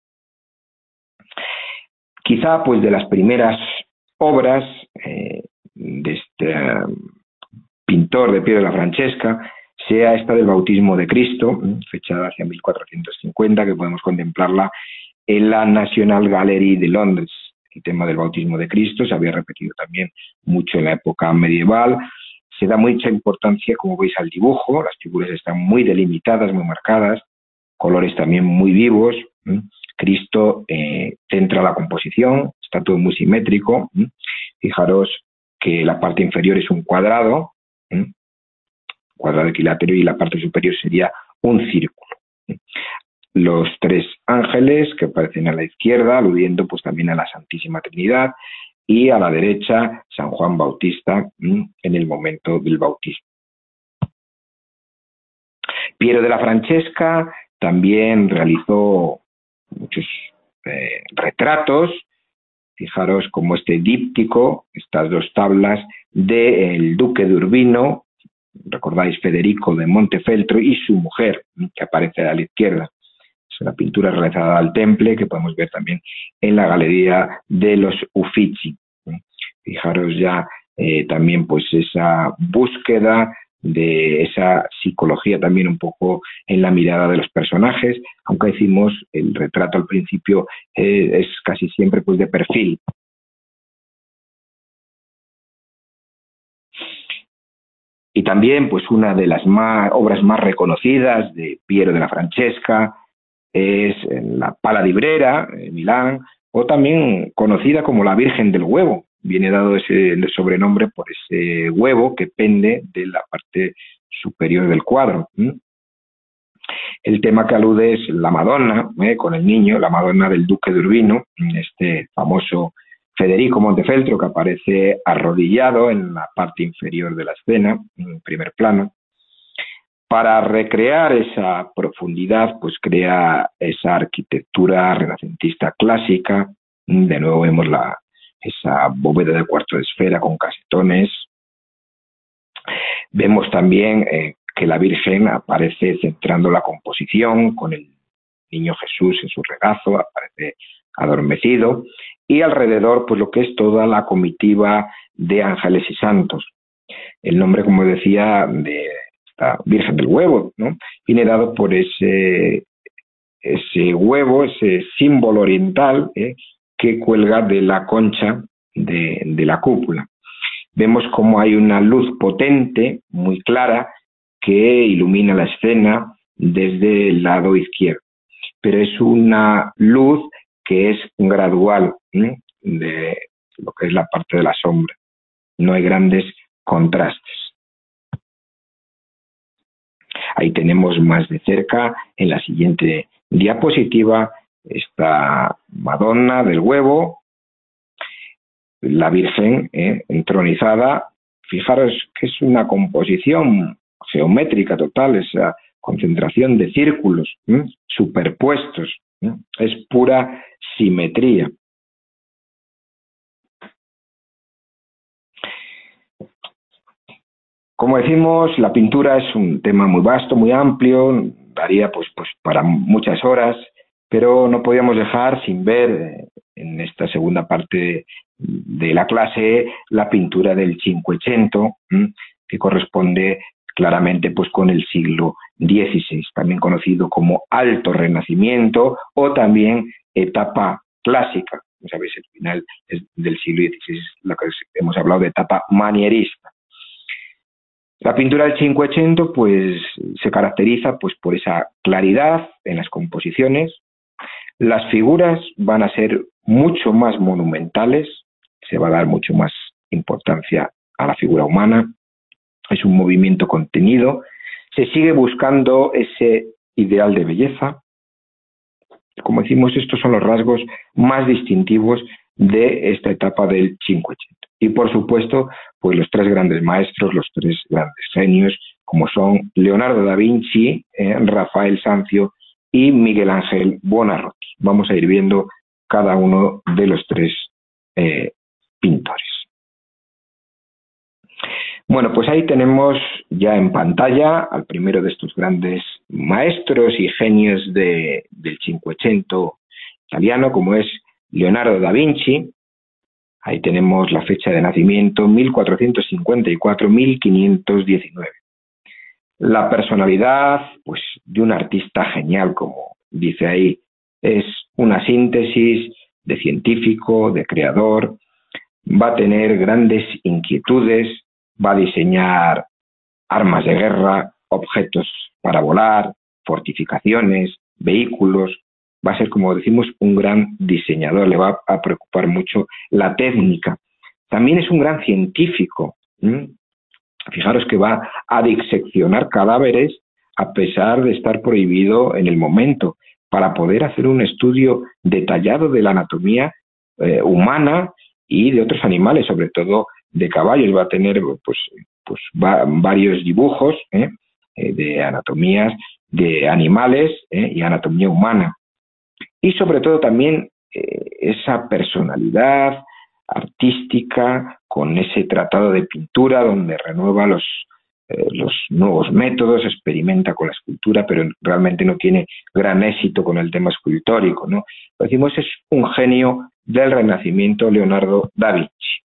Quizá pues de las primeras obras eh, de este uh, pintor de Piero della Francesca sea esta del bautismo de Cristo, fechada hacia mil cuatrocientos cincuenta, que podemos contemplarla en la National Gallery de Londres. El tema del bautismo de Cristo se había repetido también mucho en la época medieval. Se da mucha importancia, como veis, al dibujo. Las figuras están muy delimitadas, muy marcadas, colores también muy vivos. Cristo eh, centra la composición, está todo muy simétrico. Fijaros que la parte inferior es un cuadrado, cuadrado equilátero, y la parte superior sería un círculo. Los tres ángeles que aparecen a la izquierda, aludiendo pues también a la Santísima Trinidad, y a la derecha San Juan Bautista en el momento del bautismo. Piero della Francesca también realizó muchos eh, retratos. Fijaros como este díptico, estas dos tablas del duque de Urbino, recordáis Federico de Montefeltro, y su mujer, que aparece a la izquierda. Es una pintura realizada al temple que podemos ver también en la Galería de los Uffizi. Fijaros ya eh, también pues esa búsqueda de esa psicología también un poco en la mirada de los personajes, aunque decimos el retrato al principio eh, es casi siempre pues de perfil. Y también pues una de las más, obras más reconocidas de Piero della Francesca es la Pala di Brera, en Milán, o también conocida como la Virgen del Huevo. Viene dado ese sobrenombre por ese huevo que pende de la parte superior del cuadro. El tema que alude es la Madonna, ¿eh? con el niño, la Madonna del Duque de Urbino, este famoso Federico Montefeltro, que aparece arrodillado en la parte inferior de la escena, en primer plano. Para recrear esa profundidad, pues crea esa arquitectura renacentista clásica. De nuevo vemos la, esa bóveda de cuarto de esfera con casetones. Vemos también eh, que la Virgen aparece centrando la composición con el niño Jesús en su regazo, aparece adormecido, y alrededor pues lo que es toda la comitiva de ángeles y santos. El nombre, como decía, de esta Virgen del Huevo, ¿no? Viene dado por ese, ese huevo, ese símbolo oriental ¿eh? que cuelga de la concha de, de la cúpula. Vemos como hay una luz potente, muy clara, que ilumina la escena desde el lado izquierdo. Pero es una luz que es gradual ¿eh? de lo que es la parte de la sombra. No hay grandes contrastes. Ahí tenemos más de cerca, en la siguiente diapositiva, esta Madonna del Huevo, la Virgen eh, entronizada. Fijaros que es una composición geométrica total, esa concentración de círculos ¿eh? superpuestos, ¿eh? es pura simetría. Como decimos, la pintura es un tema muy vasto, muy amplio, daría pues, pues para muchas horas, pero no podíamos dejar sin ver en esta segunda parte de la clase la pintura del Cinquecento, que corresponde claramente pues con el siglo dieciséis, también conocido como Alto Renacimiento o también etapa clásica. Como sabéis, el final del siglo dieciséis, lo que hemos hablado de etapa manierista. La pintura del Cinquecento pues, se caracteriza pues, por esa claridad en las composiciones. Las figuras van a ser mucho más monumentales, se va a dar mucho más importancia a la figura humana. Es un movimiento contenido. Se sigue buscando ese ideal de belleza. Como decimos, estos son los rasgos más distintivos de esta etapa del Cinquecento. Y por supuesto, pues los tres grandes maestros, los tres grandes genios, como son Leonardo da Vinci, eh, Rafael Sanzio y Miguel Ángel Buonarroti. Vamos a ir viendo cada uno de los tres eh, pintores. Bueno, pues ahí tenemos ya en pantalla al primero de estos grandes maestros y genios de, del Cinquecento italiano, como es Leonardo da Vinci. Ahí tenemos la fecha de nacimiento, mil cuatrocientos cincuenta y cuatro a mil quinientos diecinueve. La personalidad, pues, de un artista genial, como dice ahí, es una síntesis de científico, de creador. Va a tener grandes inquietudes, va a diseñar armas de guerra, objetos para volar, fortificaciones, vehículos. Va a ser, como decimos, un gran diseñador, le va a preocupar mucho la técnica. También es un gran científico. ¿Mm? Fijaros que va a diseccionar cadáveres a pesar de estar prohibido en el momento, para poder hacer un estudio detallado de la anatomía eh, humana y de otros animales, sobre todo de caballos. Va a tener pues, pues va, varios dibujos ¿eh? Eh, de anatomías de animales ¿eh? y anatomía humana. Y sobre todo también eh, esa personalidad artística con ese tratado de pintura donde renueva los, eh, los nuevos métodos, experimenta con la escultura, pero realmente no tiene gran éxito con el tema escultórico, ¿no? Lo decimos, es un genio del Renacimiento, Leonardo da Vinci.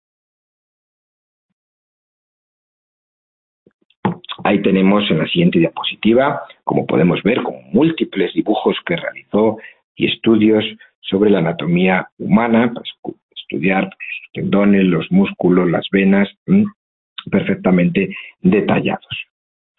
Ahí tenemos en la siguiente diapositiva, como podemos ver, con múltiples dibujos que realizó y estudios sobre la anatomía humana, para estudiar los tendones, los músculos, las venas, ¿m? perfectamente detallados.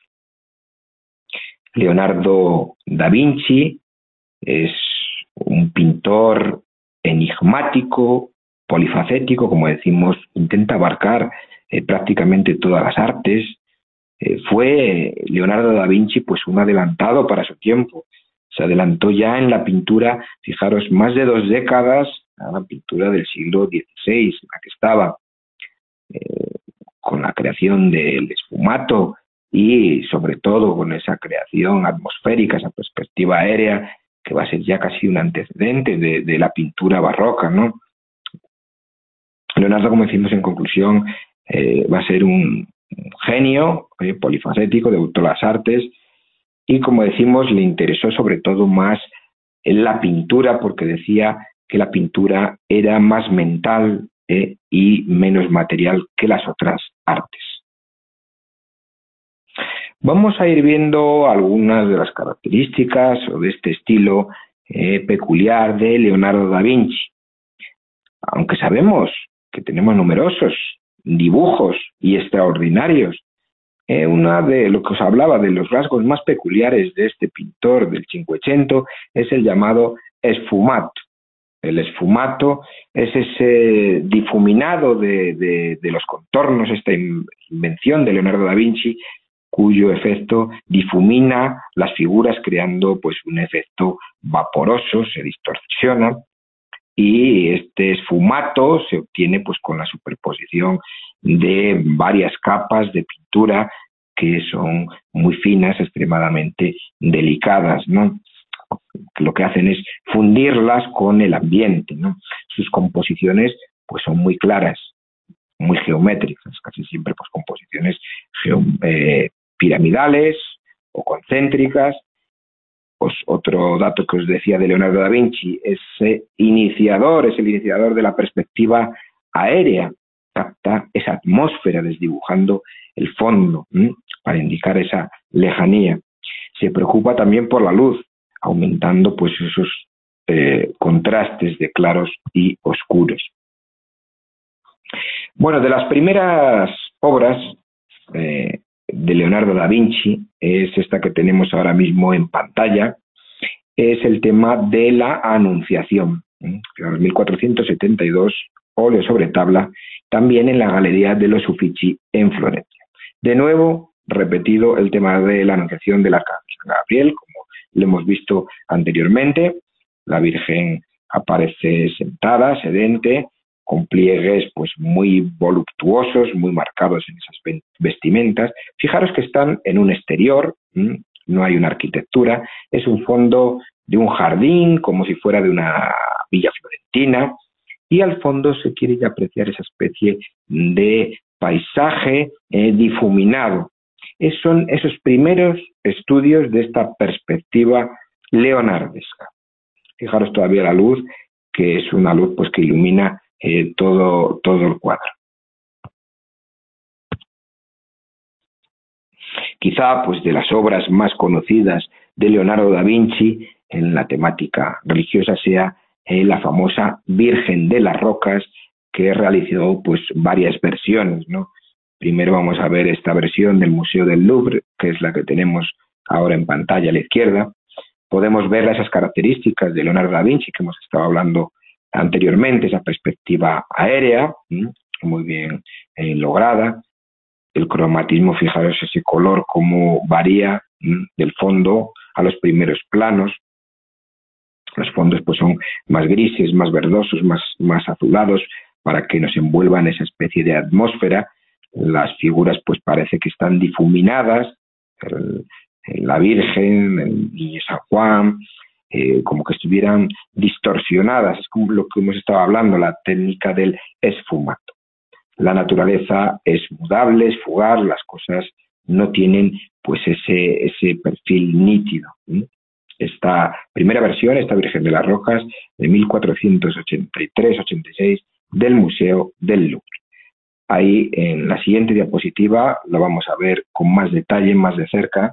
Leonardo da Vinci es un pintor enigmático, polifacético, como decimos, intenta abarcar eh, prácticamente todas las artes. Eh, fue Leonardo da Vinci pues un adelantado para su tiempo. Se adelantó ya en la pintura, fijaros, más de dos décadas a la pintura del siglo dieciséis, en la que estaba, eh, con la creación del esfumato y sobre todo con esa creación atmosférica, esa perspectiva aérea, que va a ser ya casi un antecedente de, de la pintura barroca, ¿no? Leonardo, como decimos en conclusión, eh, va a ser un, un genio eh, polifacético, debutó las artes y, como decimos, le interesó sobre todo más en la pintura, porque decía que la pintura era más mental eh, y menos material que las otras artes. Vamos a ir viendo algunas de las características o de este estilo eh, peculiar de Leonardo da Vinci. Aunque sabemos que tenemos numerosos dibujos y extraordinarios, eh, una de lo que os hablaba de los rasgos más peculiares de este pintor del Cinquecento es el llamado esfumato. El esfumato es ese difuminado de, de, de los contornos, esta invención de Leonardo da Vinci, cuyo efecto difumina las figuras creando pues un efecto vaporoso, se distorsiona, y este esfumato se obtiene pues con la superposición de varias capas de pintura que son muy finas, extremadamente delicadas, ¿no? Lo que hacen es fundirlas con el ambiente, ¿no? Sus composiciones pues son muy claras, muy geométricas, casi siempre pues composiciones geo, eh, piramidales o concéntricas. Pues otro dato que os decía de Leonardo da Vinci, ese iniciador, es el iniciador de la perspectiva aérea, capta esa atmósfera desdibujando el fondo ¿m? para indicar esa lejanía. Se preocupa también por la luz, aumentando pues esos eh, contrastes de claros y oscuros. Bueno, de las primeras obras eh, de Leonardo da Vinci es esta que tenemos ahora mismo en pantalla, es el tema de la Anunciación, ¿eh? mil cuatrocientos setenta y dos, óleo sobre tabla, también en la Galería de los Uffizi en Florencia. De nuevo, repetido el tema de la Anunciación del Arcángel Gabriel, como lo hemos visto anteriormente. La Virgen aparece sentada, sedente, con pliegues pues muy voluptuosos, muy marcados en esas vestimentas. Fijaros que están en un exterior, ¿m? No hay una arquitectura, es un fondo de un jardín, como si fuera de una villa florentina, y al fondo se quiere ya apreciar esa especie de paisaje eh, difuminado. Es, son esos primeros estudios de esta perspectiva leonardesca. Fijaros todavía la luz, que es una luz pues que ilumina eh, todo, todo el cuadro. Quizá pues de las obras más conocidas de Leonardo da Vinci en la temática religiosa sea eh, la famosa Virgen de las Rocas, que realizó pues varias versiones, ¿no? Primero vamos a ver esta versión del Museo del Louvre, que es la que tenemos ahora en pantalla a la izquierda. Podemos ver esas características de Leonardo da Vinci que hemos estado hablando anteriormente, esa perspectiva aérea, ¿m? muy bien eh, lograda. El cromatismo, fijaros ese color, cómo varía ¿m? del fondo a los primeros planos. Los fondos pues son más grises, más verdosos, más, más azulados, para que nos envuelvan esa especie de atmósfera. Las figuras pues parece que están difuminadas, el, la Virgen, el niño San Juan, eh, como que estuvieran distorsionadas. Es como lo que hemos estado hablando, la técnica del esfumato. La naturaleza es mudable, es fugaz, las cosas no tienen pues ese, ese perfil nítido. ¿sí? Esta primera versión, esta Virgen de las Rocas, de mil cuatrocientos ochenta y tres ochenta y seis, del Museo del Louvre. Ahí en la siguiente diapositiva lo vamos a ver con más detalle, más de cerca.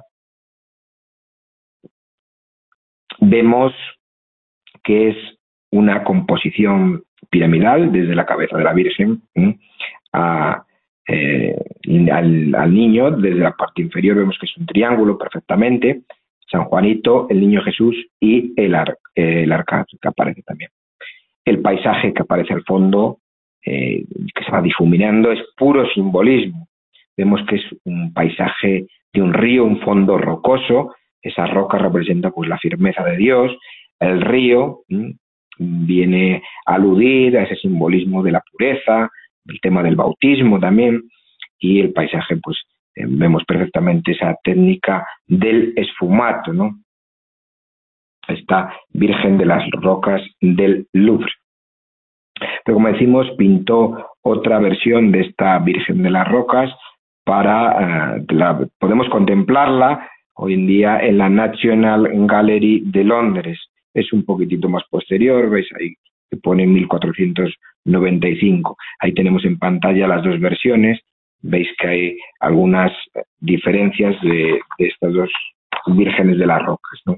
Vemos que es una composición piramidal desde la cabeza de la Virgen ¿eh? a, eh, al, al niño. Desde la parte inferior vemos que es un triángulo perfectamente. San Juanito, el niño Jesús y el, ar, eh, el arcángel que aparece también. El paisaje que aparece al fondo, eh, que se va difuminando, es puro simbolismo. Vemos que es un paisaje de un río, un fondo rocoso. Esa roca representa pues la firmeza de Dios. El río ¿sí? viene a aludir a ese simbolismo de la pureza, el tema del bautismo también, y el paisaje pues eh, vemos perfectamente esa técnica del esfumato, ¿no? Esta Virgen de las Rocas del Louvre. Pero como decimos, pintó otra versión de esta Virgen de las Rocas para, uh, la, podemos contemplarla hoy en día en la National Gallery de Londres. Es un poquitito más posterior, veis ahí que pone mil cuatrocientos noventa y cinco. Ahí tenemos en pantalla las dos versiones. Veis que hay algunas diferencias de, de estas dos Vírgenes de las Rocas, ¿no?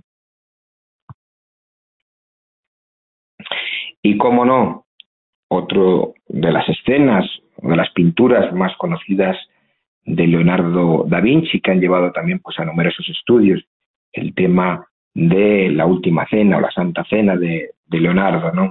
Y cómo no, otro de las escenas, de las pinturas más conocidas de Leonardo da Vinci, que han llevado también pues, a numerosos estudios, el tema de la Última Cena o la Santa Cena de, de Leonardo, ¿no?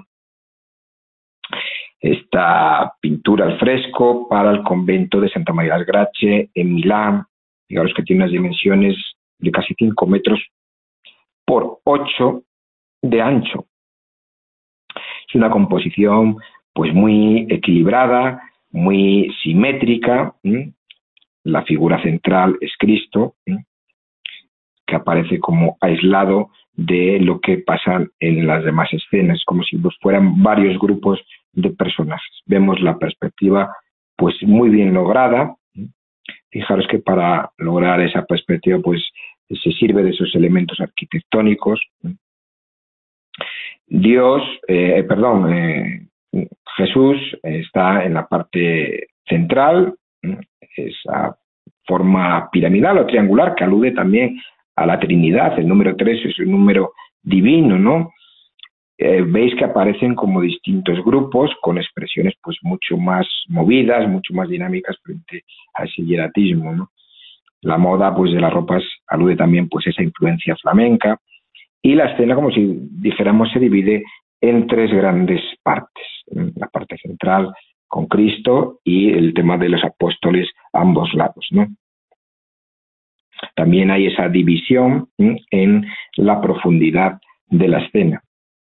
Esta pintura al fresco para el convento de Santa María las Grazie en Milán, digamos que tiene unas dimensiones de casi cinco metros por ocho de ancho. Es una composición pues muy equilibrada, muy simétrica. ¿sí? La figura central es Cristo, ¿sí? que aparece como aislado de lo que pasa en las demás escenas, como si fueran varios grupos de personajes. Vemos la perspectiva pues muy bien lograda. ¿sí? Fijaros que para lograr esa perspectiva pues se sirve de esos elementos arquitectónicos. ¿sí? Dios, eh, perdón, eh, Jesús está en la parte central, ¿eh? esa forma piramidal o triangular que alude también a la Trinidad. El número tres es un número divino, ¿no? Eh, veis que aparecen como distintos grupos con expresiones pues mucho más movidas, mucho más dinámicas frente a ese hieratismo, ¿no? La moda pues de las ropas alude también pues a esa influencia flamenca. Y la escena, como si dijéramos, se divide en tres grandes partes. La parte central con Cristo y el tema de los apóstoles a ambos lados, ¿no? También hay esa división ¿sí? en la profundidad de la escena.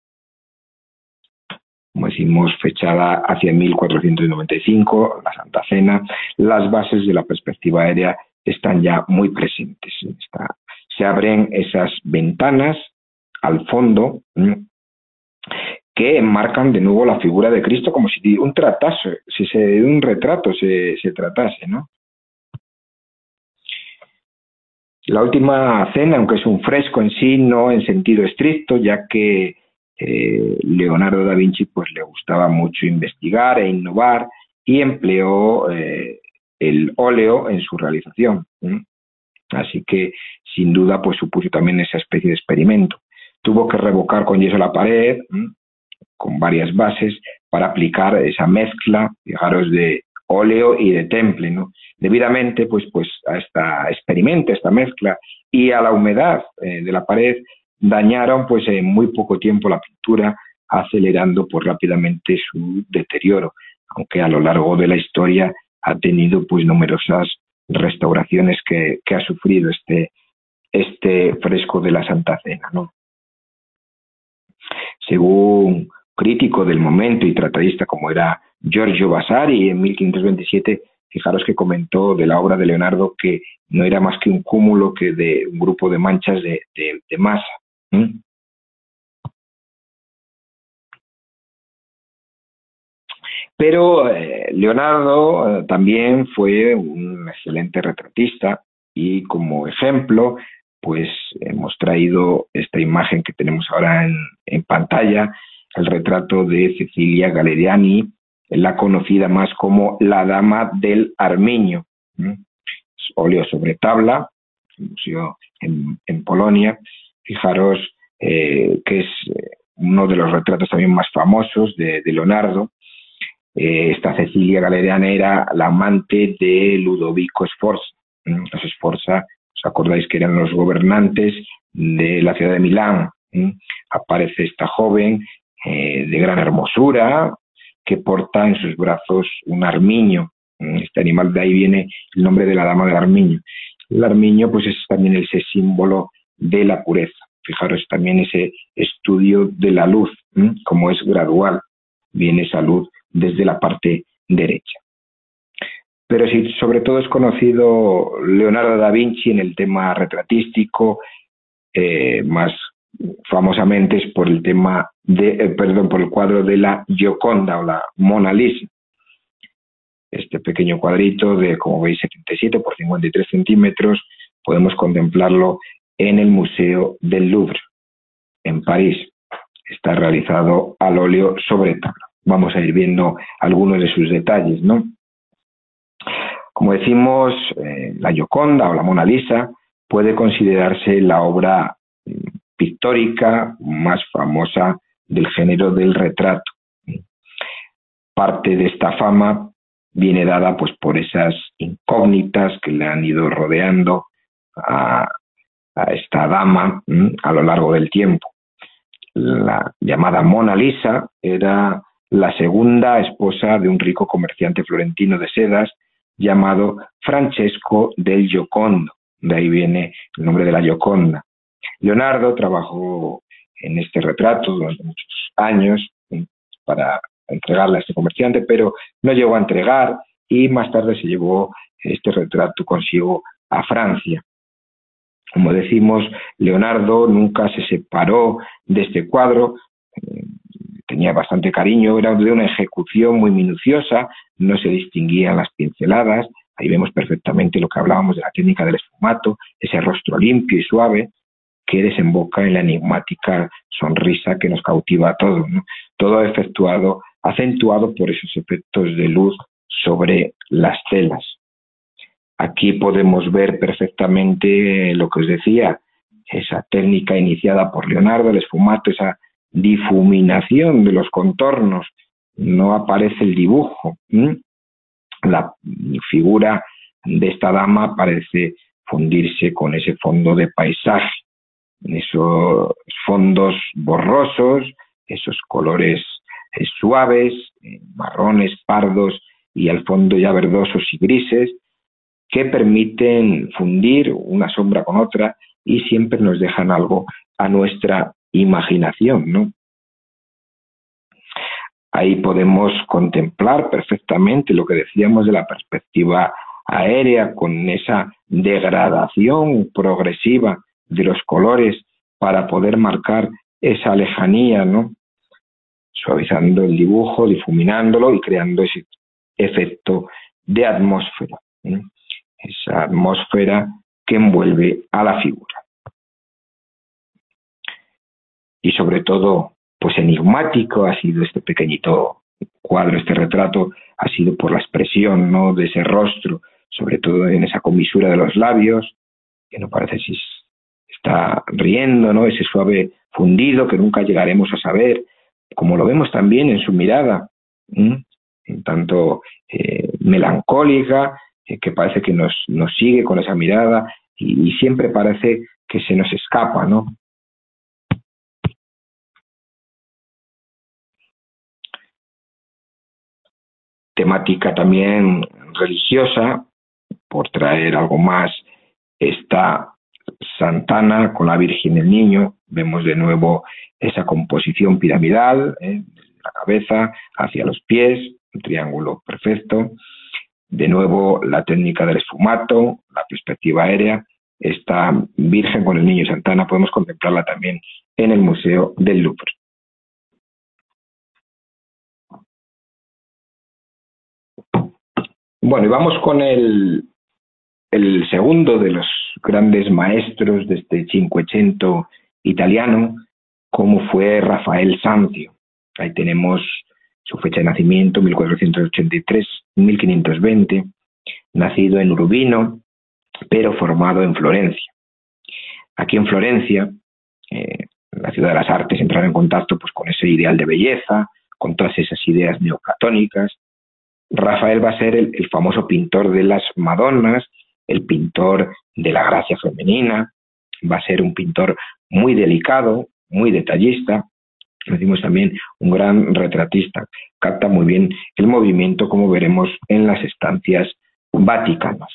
Como decimos, fechada hacia mil cuatrocientos noventa y cinco, la Santa Cena. Las bases de la perspectiva aérea están ya muy presentes. Está, se abren esas ventanas al fondo, que enmarcan de nuevo la figura de Cristo como si un tratase, si se de un retrato se, se tratase, ¿no? La Última Cena, aunque es un fresco en sí, no en sentido estricto, ya que eh, Leonardo da Vinci pues le gustaba mucho investigar e innovar y empleó eh, el óleo en su realización. ¿eh? Así que, sin duda, pues supuso también esa especie de experimento. Tuvo que revocar con yeso la pared, ¿eh? con varias bases, para aplicar esa mezcla, fijaros, de óleo y de temple, ¿no? Debidamente, pues, pues a esta experimento, esta mezcla, y a la humedad eh, de la pared, dañaron, pues, en muy poco tiempo la pintura, acelerando, pues, rápidamente su deterioro, aunque a lo largo de la historia ha tenido, pues, numerosas restauraciones que, que ha sufrido este, este fresco de la Santa Cena, ¿no? Según crítico del momento y tratadista como era Giorgio Vasari en mil quinientos veintisiete, fijaros que comentó de la obra de Leonardo que no era más que un cúmulo que de un grupo de manchas de, de, de masa. ¿Mm? Pero eh, Leonardo eh, también fue un excelente retratista y como ejemplo, pues hemos traído esta imagen que tenemos ahora en, en pantalla, el retrato de Cecilia Galeriani, la conocida más como la Dama del Armiño. ¿Mm? Es óleo sobre tabla, museo en, en Polonia. Fijaros eh, que es uno de los retratos también más famosos de, de Leonardo. Eh, esta Cecilia Galeriani era la amante de Ludovico Sforza. ¿Mm? Los Sforza, ¿os acordáis que eran los gobernantes de la ciudad de Milán? ¿Mm? Aparece esta joven eh, de gran hermosura que porta en sus brazos un armiño. ¿Mm? Este animal, de ahí viene el nombre de la Dama del Armiño. El armiño pues es también ese símbolo de la pureza. Fijaros también ese estudio de la luz, ¿Mm? como es gradual. Viene esa luz desde la parte derecha. Pero sí, sobre todo es conocido Leonardo da Vinci en el tema retratístico, eh, más famosamente es por el tema de, eh, perdón, por el cuadro de la Gioconda o la Mona Lisa. Este pequeño cuadrito de, como veis, setenta y siete por cincuenta y tres centímetros, podemos contemplarlo en el Museo del Louvre, en París. Está realizado al óleo sobre tabla. Vamos a ir viendo algunos de sus detalles, ¿no? Como decimos, eh, la Gioconda o la Mona Lisa puede considerarse la obra pictórica más famosa del género del retrato. Parte de esta fama viene dada pues por esas incógnitas que le han ido rodeando a, a esta dama ¿m? a lo largo del tiempo. La llamada Mona Lisa era la segunda esposa de un rico comerciante florentino de sedas llamado Francesco del Giocondo. De ahí viene el nombre de la Gioconda. Leonardo trabajó en este retrato durante muchos años para entregarle a este comerciante, pero no llegó a entregar y más tarde se llevó este retrato consigo a Francia. Como decimos, Leonardo nunca se separó de este cuadro, tenía bastante cariño, era de una ejecución muy minuciosa, no se distinguían las pinceladas, ahí vemos perfectamente lo que hablábamos de la técnica del esfumato, ese rostro limpio y suave que desemboca en la enigmática sonrisa que nos cautiva a todos, ¿no? Todo efectuado, acentuado por esos efectos de luz sobre las telas. Aquí podemos ver perfectamente lo que os decía, esa técnica iniciada por Leonardo, el esfumato, esa difuminación de los contornos, no aparece el dibujo. ¿Mm? La figura de esta dama parece fundirse con ese fondo de paisaje, esos fondos borrosos, esos colores eh, suaves, eh, marrones, pardos y al fondo ya verdosos y grises, que permiten fundir una sombra con otra y siempre nos dejan algo a nuestra imaginación, ¿no? Ahí podemos contemplar perfectamente lo que decíamos de la perspectiva aérea, con esa degradación progresiva de los colores para poder marcar esa lejanía, ¿no? Suavizando el dibujo, difuminándolo y creando ese efecto de atmósfera, ¿eh? Esa atmósfera que envuelve a la figura. Y sobre todo, pues enigmático ha sido este pequeñito cuadro, este retrato, ha sido por la expresión, ¿no?, de ese rostro, sobre todo en esa comisura de los labios, que no parece si está riendo, ¿no?, ese suave fundido que nunca llegaremos a saber, como lo vemos también en su mirada, ¿eh? En tanto eh, melancólica, eh, que parece que nos, nos sigue con esa mirada y, y siempre parece que se nos escapa, ¿no? Temática también religiosa, por traer algo más, está Santana con la Virgen y el Niño. Vemos de nuevo esa composición piramidal, ¿eh?, desde la cabeza hacia los pies, un triángulo perfecto. De nuevo la técnica del esfumato, la perspectiva aérea. Esta Virgen con el Niño Santana podemos contemplarla también en el Museo del Louvre. Bueno, y vamos con el, el segundo de los grandes maestros de este Cinquecento italiano, como fue Rafael Sanzio. Ahí tenemos su fecha de nacimiento, mil cuatrocientos ochenta y tres a mil quinientos veinte, nacido en Urbino, pero formado en Florencia. Aquí en Florencia, eh, la ciudad de las artes, entraron en contacto pues, con ese ideal de belleza, con todas esas ideas neoplatónicas. Rafael va a ser el, el famoso pintor de las Madonas, el pintor de la gracia femenina, va a ser un pintor muy delicado, muy detallista, decimos también un gran retratista, capta muy bien el movimiento, como veremos en las estancias vaticanas.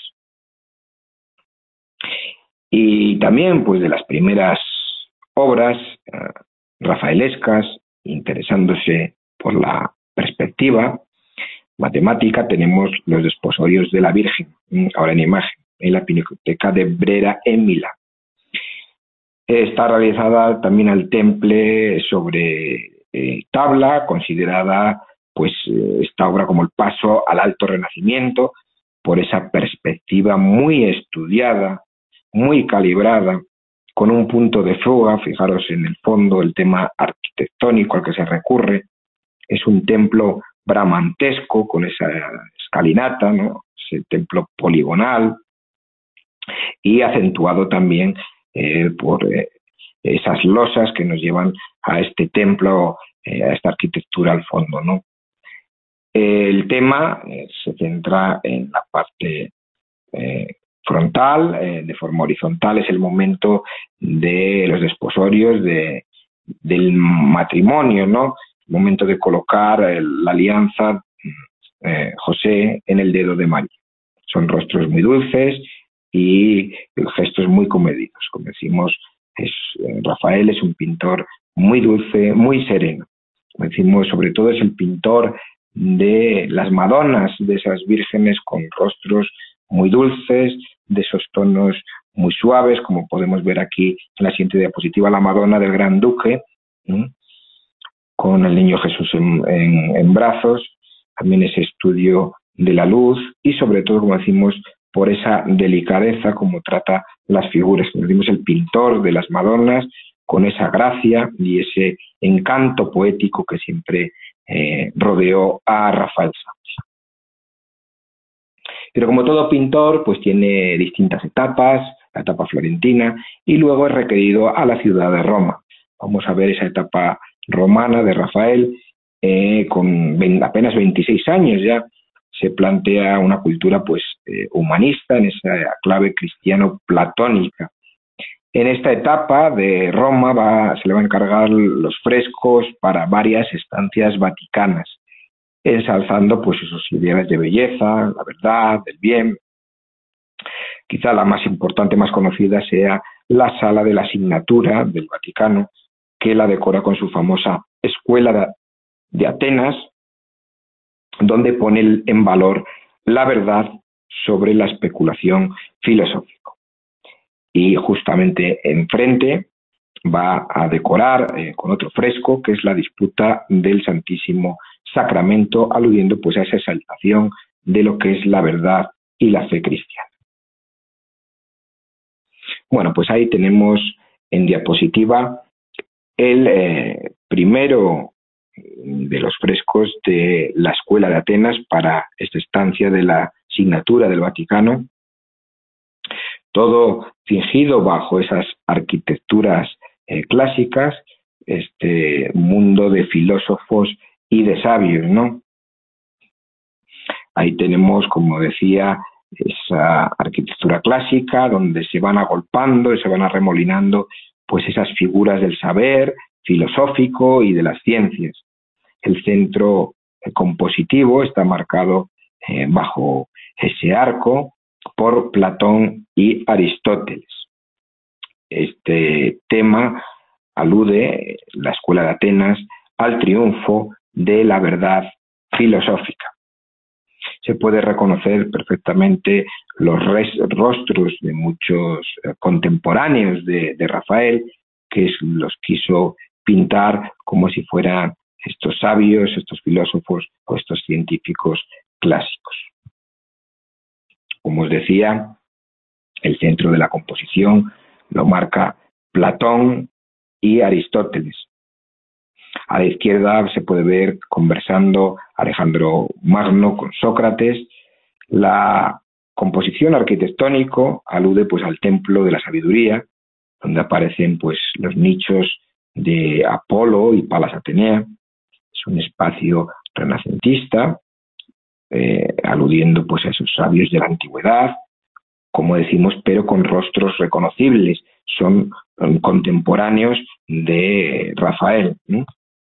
Y también pues de las primeras obras eh, rafaelescas, interesándose por la perspectiva matemática, tenemos los desposorios de la Virgen, ahora en imagen, en la Pinacoteca de Brera en Milán. Está realizada también al temple sobre eh, tabla, considerada pues eh, esta obra como el paso al alto renacimiento, por esa perspectiva muy estudiada, muy calibrada, con un punto de fuga. Fijaros en el fondo el tema arquitectónico al que se recurre. Es un templo bramantesco con esa escalinata, ¿no?, ese templo poligonal, y acentuado también eh, por eh, esas losas que nos llevan a este templo, eh, a esta arquitectura al fondo, ¿no? El tema eh, se centra en la parte eh, frontal, eh, de forma horizontal, es el momento de los desposorios, de, del matrimonio, ¿no? El momento de colocar el, la alianza eh, José en el dedo de María. Son rostros muy dulces y gestos muy comedidos. Como decimos, es, eh, Rafael es un pintor muy dulce, muy sereno. Como decimos, sobre todo es el pintor de las Madonas, de esas vírgenes con rostros muy dulces, de esos tonos muy suaves, como podemos ver aquí en la siguiente diapositiva, la Madonna del Gran Duque, ¿sí?, con el niño Jesús en, en, en brazos, también ese estudio de la luz y sobre todo, como decimos, por esa delicadeza como trata las figuras. Como decimos, el pintor de las Madonas con esa gracia y ese encanto poético que siempre eh, rodeó a Rafael Sanzio. Pero como todo pintor, pues tiene distintas etapas, la etapa florentina, y luego es requerido a la ciudad de Roma. Vamos a ver esa etapa romana de Rafael, eh, con apenas veintiséis años ya se plantea una cultura pues eh, humanista en esa clave cristiano-platónica. En esta etapa de Roma va, se le va a encargar los frescos para varias estancias vaticanas, ensalzando pues esos ideales de belleza, la verdad, del bien. Quizá la más importante, más conocida, sea la Sala de la Asignatura del Vaticano, que la decora con su famosa Escuela de Atenas, donde pone en valor la verdad sobre la especulación filosófica. Y justamente enfrente, va a decorar eh, con otro fresco, que es la disputa del Santísimo Sacramento, aludiendo pues a esa exaltación de lo que es la verdad y la fe cristiana. Bueno, pues ahí tenemos en diapositiva el eh, primero de los frescos de la Escuela de Atenas para esta estancia de la Signatura del Vaticano, todo fingido bajo esas arquitecturas eh, clásicas, este mundo de filósofos y de sabios, ¿no? Ahí tenemos, como decía, esa arquitectura clásica donde se van agolpando y se van arremolinando pues esas figuras del saber filosófico y de las ciencias. El centro eh, compositivo está marcado eh, bajo ese arco por Platón y Aristóteles. Este tema alude, la Escuela de Atenas, al triunfo de la verdad filosófica. Se puede reconocer perfectamente los res, rostros de muchos eh, contemporáneos de, de Rafael, que los quiso pintar como si fueran estos sabios, estos filósofos o estos científicos clásicos. Como os decía, el centro de la composición lo marca Platón y Aristóteles. A la izquierda se puede ver conversando Alejandro Magno con Sócrates. La composición arquitectónico alude pues al templo de la sabiduría, donde aparecen pues los nichos de Apolo y Palas Atenea. Es un espacio renacentista, eh, aludiendo pues a esos sabios de la antigüedad, como decimos, pero con rostros reconocibles. Son um, contemporáneos de Rafael, ¿no?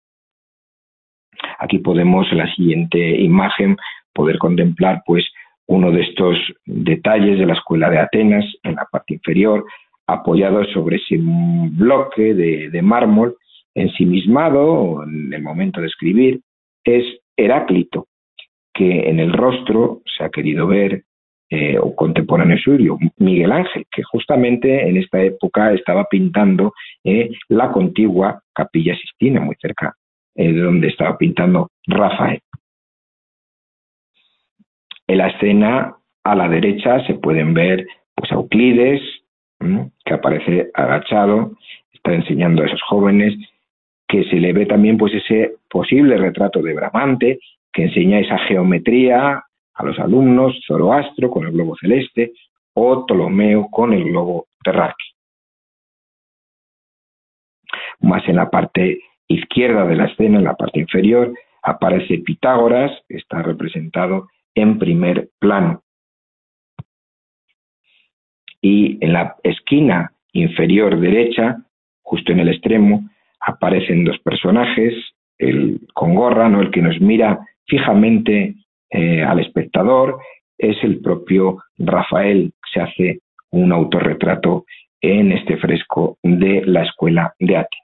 Aquí podemos, en la siguiente imagen, poder contemplar pues uno de estos detalles de la Escuela de Atenas en la parte inferior, apoyado sobre ese bloque de, de mármol, ensimismado en el momento de escribir, es Heráclito, que en el rostro se ha querido ver eh, o contemporáneo suyo, Miguel Ángel, que justamente en esta época estaba pintando eh, la contigua Capilla Sixtina, muy cerca eh, de donde estaba pintando Rafael. En la escena a la derecha se pueden ver pues, a Euclides, ¿m? que aparece agachado, está enseñando a esos jóvenes, que se le ve también pues ese posible retrato de Bramante, que enseña esa geometría a los alumnos, Zoroastro con el globo celeste o Ptolomeo con el globo terráqueo. Más en la parte izquierda de la escena, en la parte inferior, aparece Pitágoras, que está representado en primer plano. Y en la esquina inferior derecha, justo en el extremo, aparecen dos personajes, el con gorra, ¿no? El que nos mira fijamente eh, al espectador, es el propio Rafael. Se hace un autorretrato en este fresco de la Escuela de Atenas.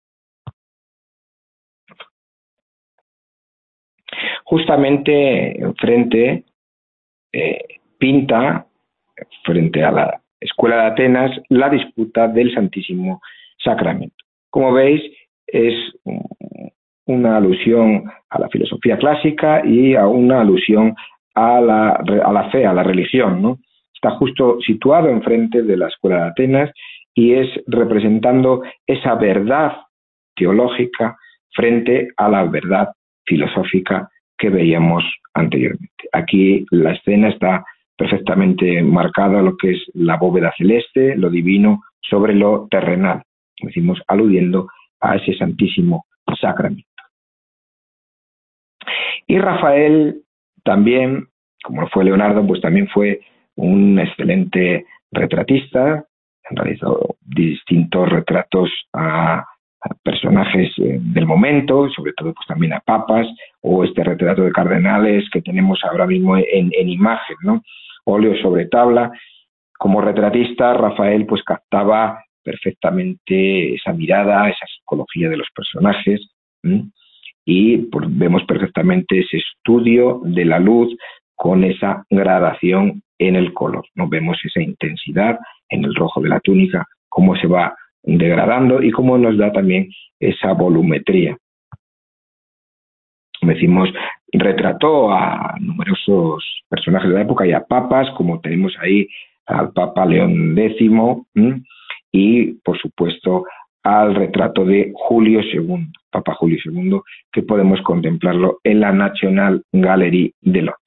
Justamente enfrente eh, pinta, frente a la Escuela de Atenas, la disputa del Santísimo Sacramento. Como veis, es una alusión a la filosofía clásica y a una alusión a la, a la fe, a la religión, ¿no? Está justo situado enfrente de la Escuela de Atenas y es representando esa verdad teológica frente a la verdad filosófica que veíamos anteriormente. Aquí la escena está perfectamente marcada lo que es la bóveda celeste, lo divino sobre lo terrenal, decimos aludiendo a ese Santísimo Sacramento. Y Rafael también, como lo fue Leonardo, pues también fue un excelente retratista, realizó distintos retratos a, a personajes eh, del momento, sobre todo pues también a papas, o este retrato de cardenales que tenemos ahora mismo en, en imagen, ¿no? Óleo sobre tabla. Como retratista, Rafael pues captaba perfectamente esa mirada, esa psicología de los personajes, ¿sí? Y pues, vemos perfectamente ese estudio de la luz con esa gradación en el color, ¿no? Vemos esa intensidad en el rojo de la túnica, cómo se va degradando y cómo nos da también esa volumetría. Como decimos, retrató a numerosos personajes de la época y a papas, como tenemos ahí al Papa León X, ¿m? Y, por supuesto, al retrato de Julio segundo, Papa Julio segundo, que podemos contemplarlo en la National Gallery de Londres.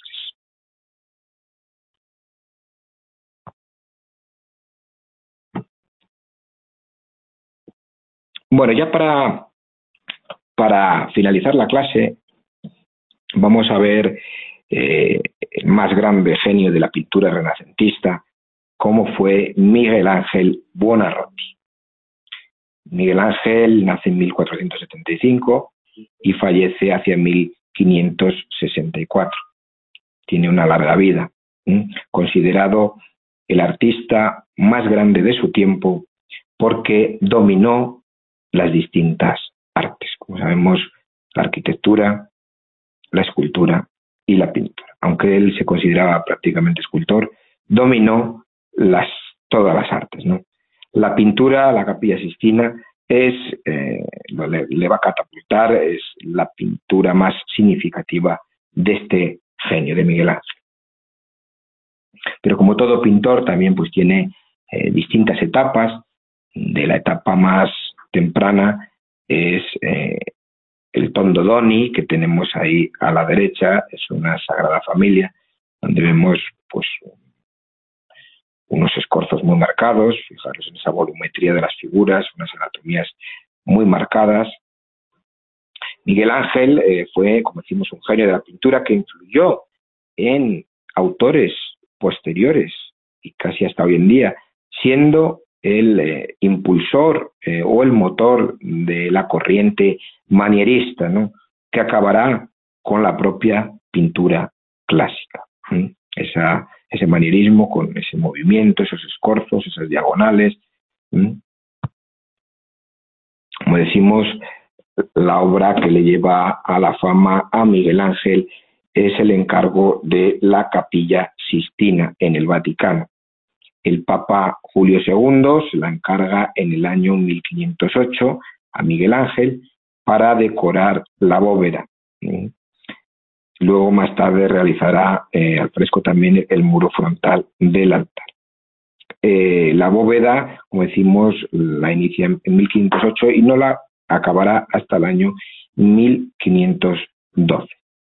Bueno, ya para, para finalizar la clase, vamos a ver eh, el más grande genio de la pintura renacentista, cómo fue Miguel Ángel Buonarroti. Miguel Ángel nace en mil cuatrocientos setenta y cinco y fallece hacia mil quinientos sesenta y cuatro. Tiene una larga vida, ¿eh? Considerado el artista más grande de su tiempo porque dominó las distintas artes. Como sabemos, la arquitectura, la escultura y la pintura. Aunque él se consideraba prácticamente escultor, dominó las, todas las artes, ¿no? La pintura, la Capilla Sixtina, es, eh, le, le va a catapultar, es la pintura más significativa de este genio, de Miguel Ángel. Pero como todo pintor, también pues tiene eh, distintas etapas. De la etapa más temprana es eh, el Tondo Doni, que tenemos ahí a la derecha, es una Sagrada Familia, donde vemos pues unos escorzos muy marcados, fijaros en esa volumetría de las figuras, unas anatomías muy marcadas. Miguel Ángel eh, fue, como decimos, un genio de la pintura que influyó en autores posteriores y casi hasta hoy en día, siendo el eh, impulsor eh, o el motor de la corriente manierista, ¿no? Que acabará con la propia pintura clásica. ¿sí? Esa, ese manierismo con ese movimiento, esos escorzos, esas diagonales. ¿sí? Como decimos, la obra que le lleva a la fama a Miguel Ángel es el encargo de la Capilla Sixtina en el Vaticano. El Papa Julio segundo se la encarga en el año mil quinientos ocho a Miguel Ángel para decorar la bóveda. Luego, más tarde, realizará eh, al fresco también el muro frontal del altar. Eh, la bóveda, como decimos, la inicia en mil quinientos ocho y no la acabará hasta el año mil quinientos doce.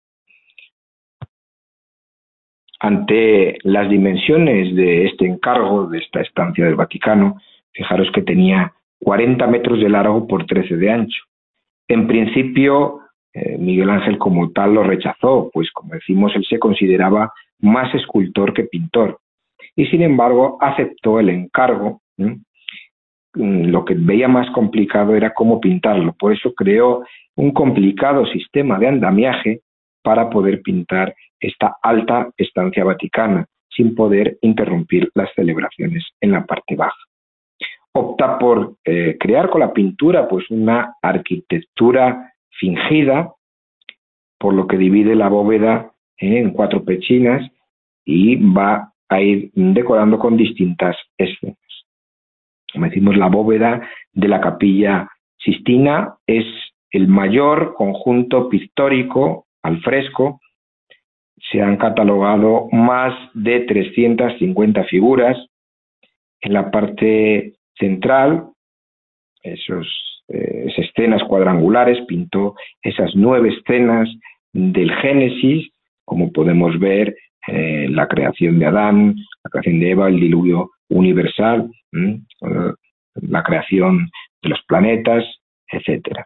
Ante las dimensiones de este encargo, de esta estancia del Vaticano, fijaros que tenía cuarenta metros de largo por trece de ancho. En principio, eh, Miguel Ángel como tal lo rechazó, pues como decimos, él se consideraba más escultor que pintor. Y sin embargo, aceptó el encargo. ¿eh? Lo que veía más complicado era cómo pintarlo. Por eso creó un complicado sistema de andamiaje para poder pintar esta alta estancia vaticana, sin poder interrumpir las celebraciones en la parte baja. Opta por eh, crear con la pintura pues una arquitectura fingida, por lo que divide la bóveda eh, en cuatro pechinas y va a ir decorando con distintas escenas. Como decimos, la bóveda de la Capilla Sixtina es el mayor conjunto pictórico al fresco. Se han catalogado más de trescientas cincuenta figuras. En la parte central, esos, eh, esas escenas cuadrangulares, pintó esas nueve escenas del Génesis, como podemos ver, eh, la creación de Adán, la creación de Eva, el diluvio universal, ¿eh? la creación de los planetas, etcétera.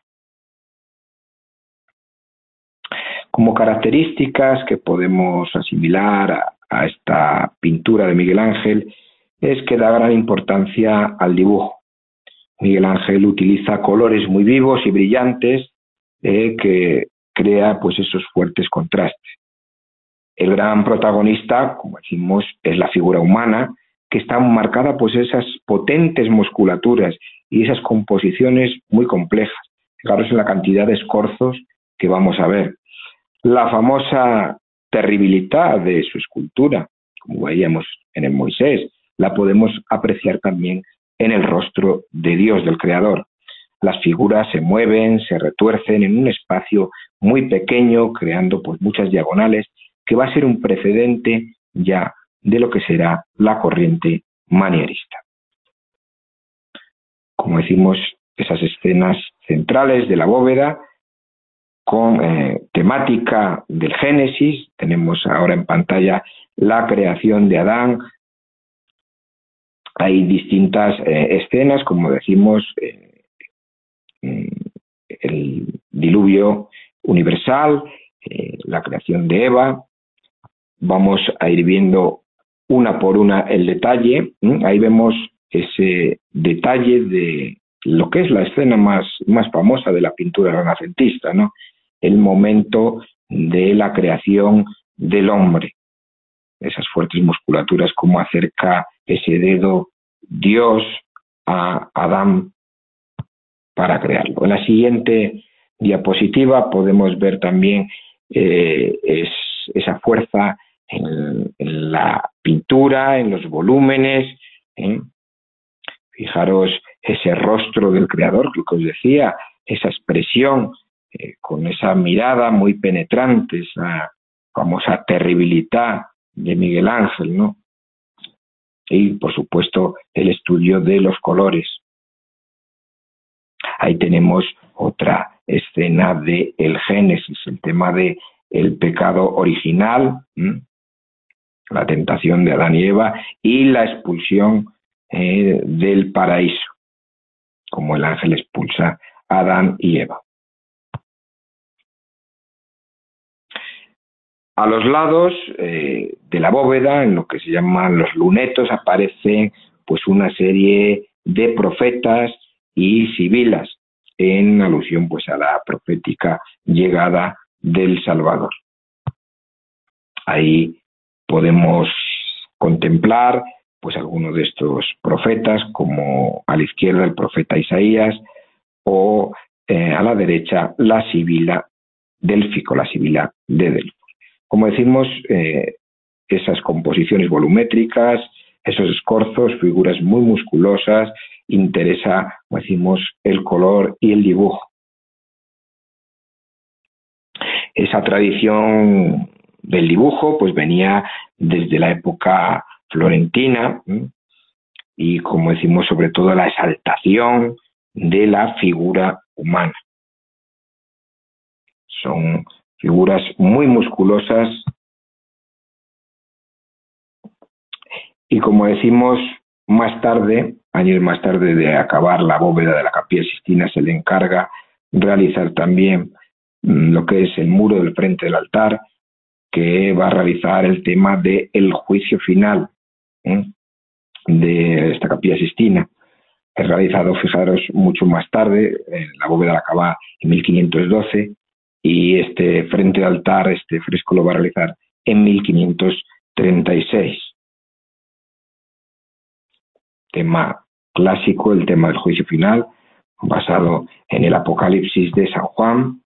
Como características que podemos asimilar a, a esta pintura de Miguel Ángel es que da gran importancia al dibujo. Miguel Ángel utiliza colores muy vivos y brillantes eh, que crea pues esos fuertes contrastes. El gran protagonista, como decimos, es la figura humana, que está marcada pues esas potentes musculaturas y esas composiciones muy complejas. Fijaros en la cantidad de escorzos que vamos a ver. La famosa terribilidad de su escultura, como veíamos en el Moisés, la podemos apreciar también en el rostro de Dios, del Creador. Las figuras se mueven, se retuercen en un espacio muy pequeño, creando pues muchas diagonales, que va a ser un precedente ya de lo que será la corriente manierista. Como decimos, esas escenas centrales de la bóveda con eh, temática del Génesis. Tenemos ahora en pantalla la creación de Adán. Hay distintas eh, escenas, como decimos, eh, el diluvio universal, eh, la creación de Eva. Vamos a ir viendo una por una el detalle. ¿Mm? Ahí vemos ese detalle de lo que es la escena más, más famosa de la pintura renacentista, ¿no? El momento de la creación del hombre. Esas fuertes musculaturas, como acerca ese dedo Dios a Adán para crearlo. En la siguiente diapositiva podemos ver también eh, es, esa fuerza en, en la pintura, en los volúmenes. ¿eh? Fijaros ese rostro del Creador, lo que os decía, esa expresión eh, con esa mirada muy penetrante, esa famosa terribilidad de Miguel Ángel, ¿no? Y, por supuesto, el estudio de los colores. Ahí tenemos otra escena de el Génesis, el tema de el pecado original, ¿m? la tentación de Adán y Eva y la expulsión eh, del paraíso, como el ángel expulsa a Adán y Eva. A los lados eh, de la bóveda, en lo que se llaman los lunetos, aparecen pues una serie de profetas y sibilas, en alusión pues a la profética llegada del Salvador. Ahí podemos contemplar pues algunos de estos profetas, como a la izquierda el profeta Isaías, o eh, a la derecha la sibila délfico, la sibila de Delfos. Como decimos, eh, esas composiciones volumétricas, esos escorzos, figuras muy musculosas, interesa, como decimos, el color y el dibujo. Esa tradición del dibujo pues venía desde la época florentina, ¿eh? y, como decimos, sobre todo la exaltación de la figura humana. Son figuras muy musculosas y, como decimos, más tarde, años más tarde de acabar la bóveda de la Capilla Sixtina, se le encarga realizar también mmm, lo que es el muro del frente del altar, que va a realizar el tema del juicio final ¿eh? de esta Capilla Sixtina. Es realizado, fijaros, mucho más tarde. La bóveda la acaba en mil quinientos doce y este frente de altar, este fresco, lo va a realizar en mil quinientos treinta y seis. Tema clásico, el tema del juicio final, basado en el Apocalipsis de San Juan.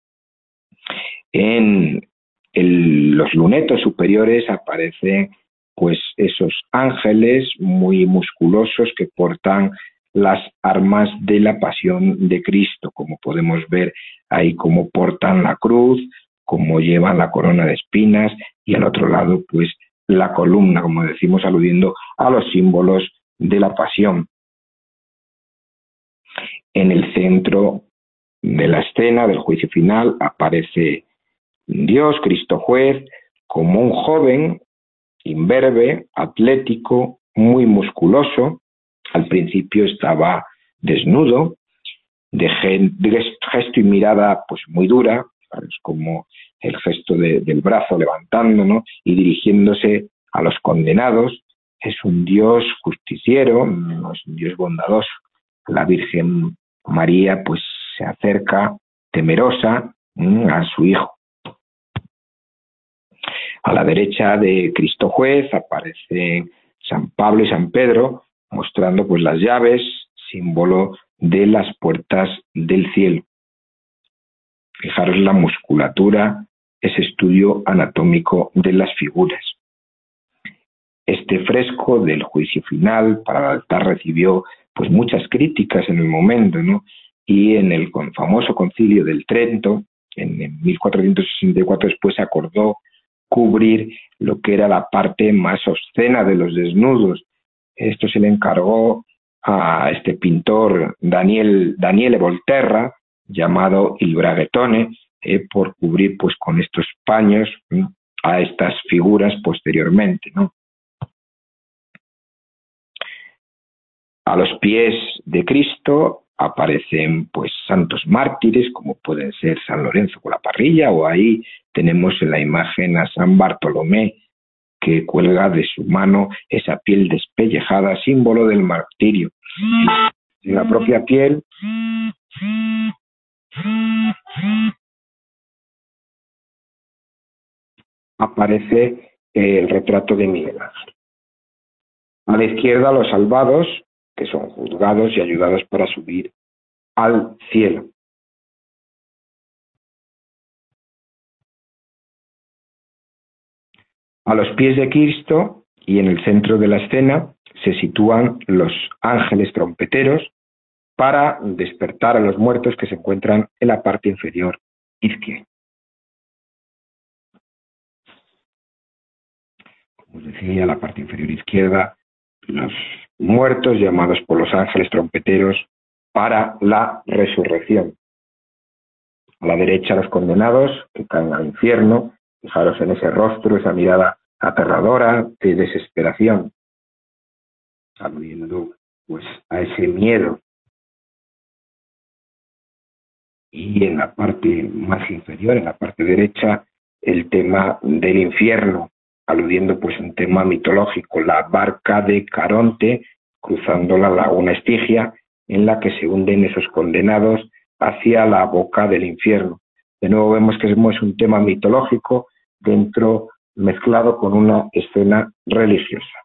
En el, los lunetos superiores aparecen pues esos ángeles muy musculosos que portan las armas de la pasión de Cristo, como podemos ver ahí, cómo portan la cruz, cómo llevan la corona de espinas, y al otro lado pues la columna, como decimos, aludiendo a los símbolos de la pasión. En el centro de la escena del juicio final aparece Dios, Cristo juez, como un joven imberbe, atlético, muy musculoso. Al principio estaba desnudo, de, gen, de gesto y mirada pues muy dura, ¿sabes? Como el gesto de, del brazo levantando, ¿no? Y dirigiéndose a los condenados. Es un Dios justiciero, no es un Dios bondadoso. La Virgen María pues se acerca temerosa ¿m? a su hijo. A la derecha de Cristo juez aparecen San Pablo y San Pedro, mostrando pues las llaves, símbolo de las puertas del cielo. Fijaros la musculatura, ese estudio anatómico de las figuras. Este fresco del juicio final para el altar recibió pues muchas críticas en el momento, ¿no? Y en el famoso concilio del Trento, en, en mil cuatrocientos sesenta y cuatro, después se acordó cubrir lo que era la parte más obscena de los desnudos. Esto se le encargó a este pintor Daniel, Daniele Volterra, llamado Il Braghetone, eh, por cubrir pues con estos paños ¿no? a estas figuras posteriormente, ¿no? A los pies de Cristo aparecen pues santos mártires como pueden ser San Lorenzo con la parrilla, o ahí tenemos en la imagen a San Bartolomé que cuelga de su mano esa piel despellejada, símbolo del martirio. En la propia piel aparece el retrato de Miguel Ángel. A la izquierda los salvados, que son juzgados y ayudados para subir al cielo. A los pies de Cristo y en el centro de la escena se sitúan los ángeles trompeteros para despertar a los muertos que se encuentran en la parte inferior izquierda. Como os decía, la parte inferior izquierda, los muertos llamados por los ángeles trompeteros para la resurrección. A la derecha los condenados que caen al infierno. Fijaros en ese rostro, esa mirada aterradora de desesperación, aludiendo pues a ese miedo. Y en la parte más inferior, en la parte derecha, el tema del infierno, aludiendo pues a un tema mitológico, la barca de Caronte cruzando la laguna Estigia, en la que se hunden esos condenados hacia la boca del infierno. De nuevo vemos que es un tema mitológico dentro mezclado con una escena religiosa.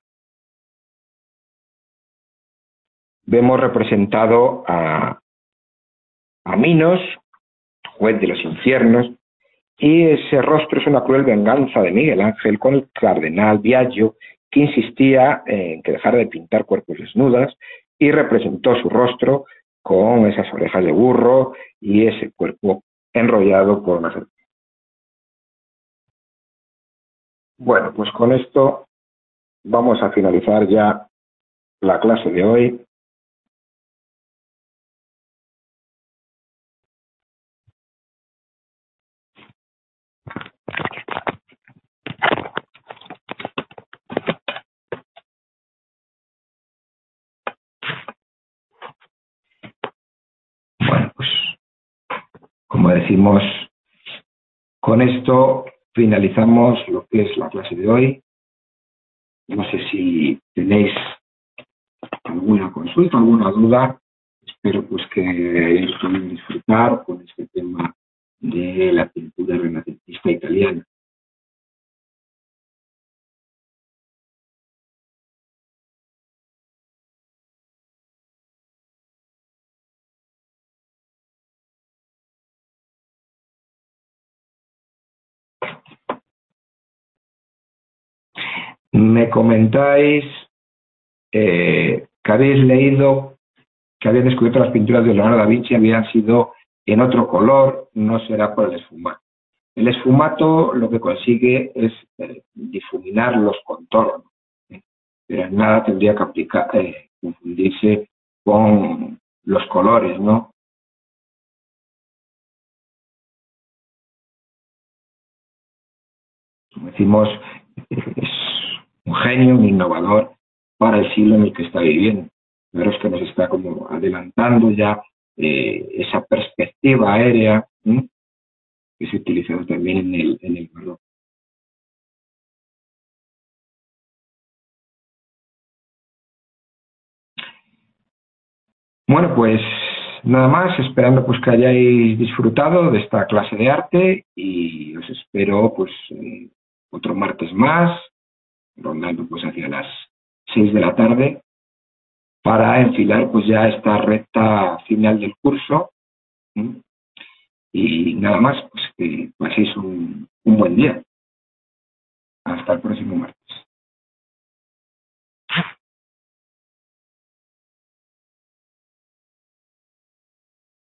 Vemos representado a, a Minos, juez de los infiernos, y ese rostro es una cruel venganza de Miguel Ángel con el cardenal Biagio, que insistía en que dejara de pintar cuerpos desnudas y representó su rostro con esas orejas de burro y ese cuerpo enrollado por una serpiente. Bueno, pues con esto vamos a finalizar ya la clase de hoy. Bueno, pues como decimos, con esto finalizamos lo que es la clase de hoy. No sé si tenéis alguna consulta, alguna duda. Espero pues que hayáis podido disfrutar con este tema de la pintura renacentista italiana. Me comentáis eh, que habéis leído que habían descubierto las pinturas de Leonardo da Vinci habían sido en otro color, no será por el esfumato. El esfumato lo que consigue es eh, difuminar los contornos, ¿eh? Pero en nada tendría que aplicar, eh, confundirse con los colores, ¿no? Como decimos, es un genio, un innovador para el siglo en el que está viviendo. Veros que nos está como adelantando ya eh, esa perspectiva aérea ¿eh? que se utilizó también en el, en el barroco. Bueno, pues nada más, esperando pues que hayáis disfrutado de esta clase de arte y os espero pues eh, otro martes más, rondando pues hacia las seis de la tarde, para enfilar pues ya esta recta final del curso. ¿sí? Y nada más, pues que paséis un, un buen día. Hasta el próximo martes.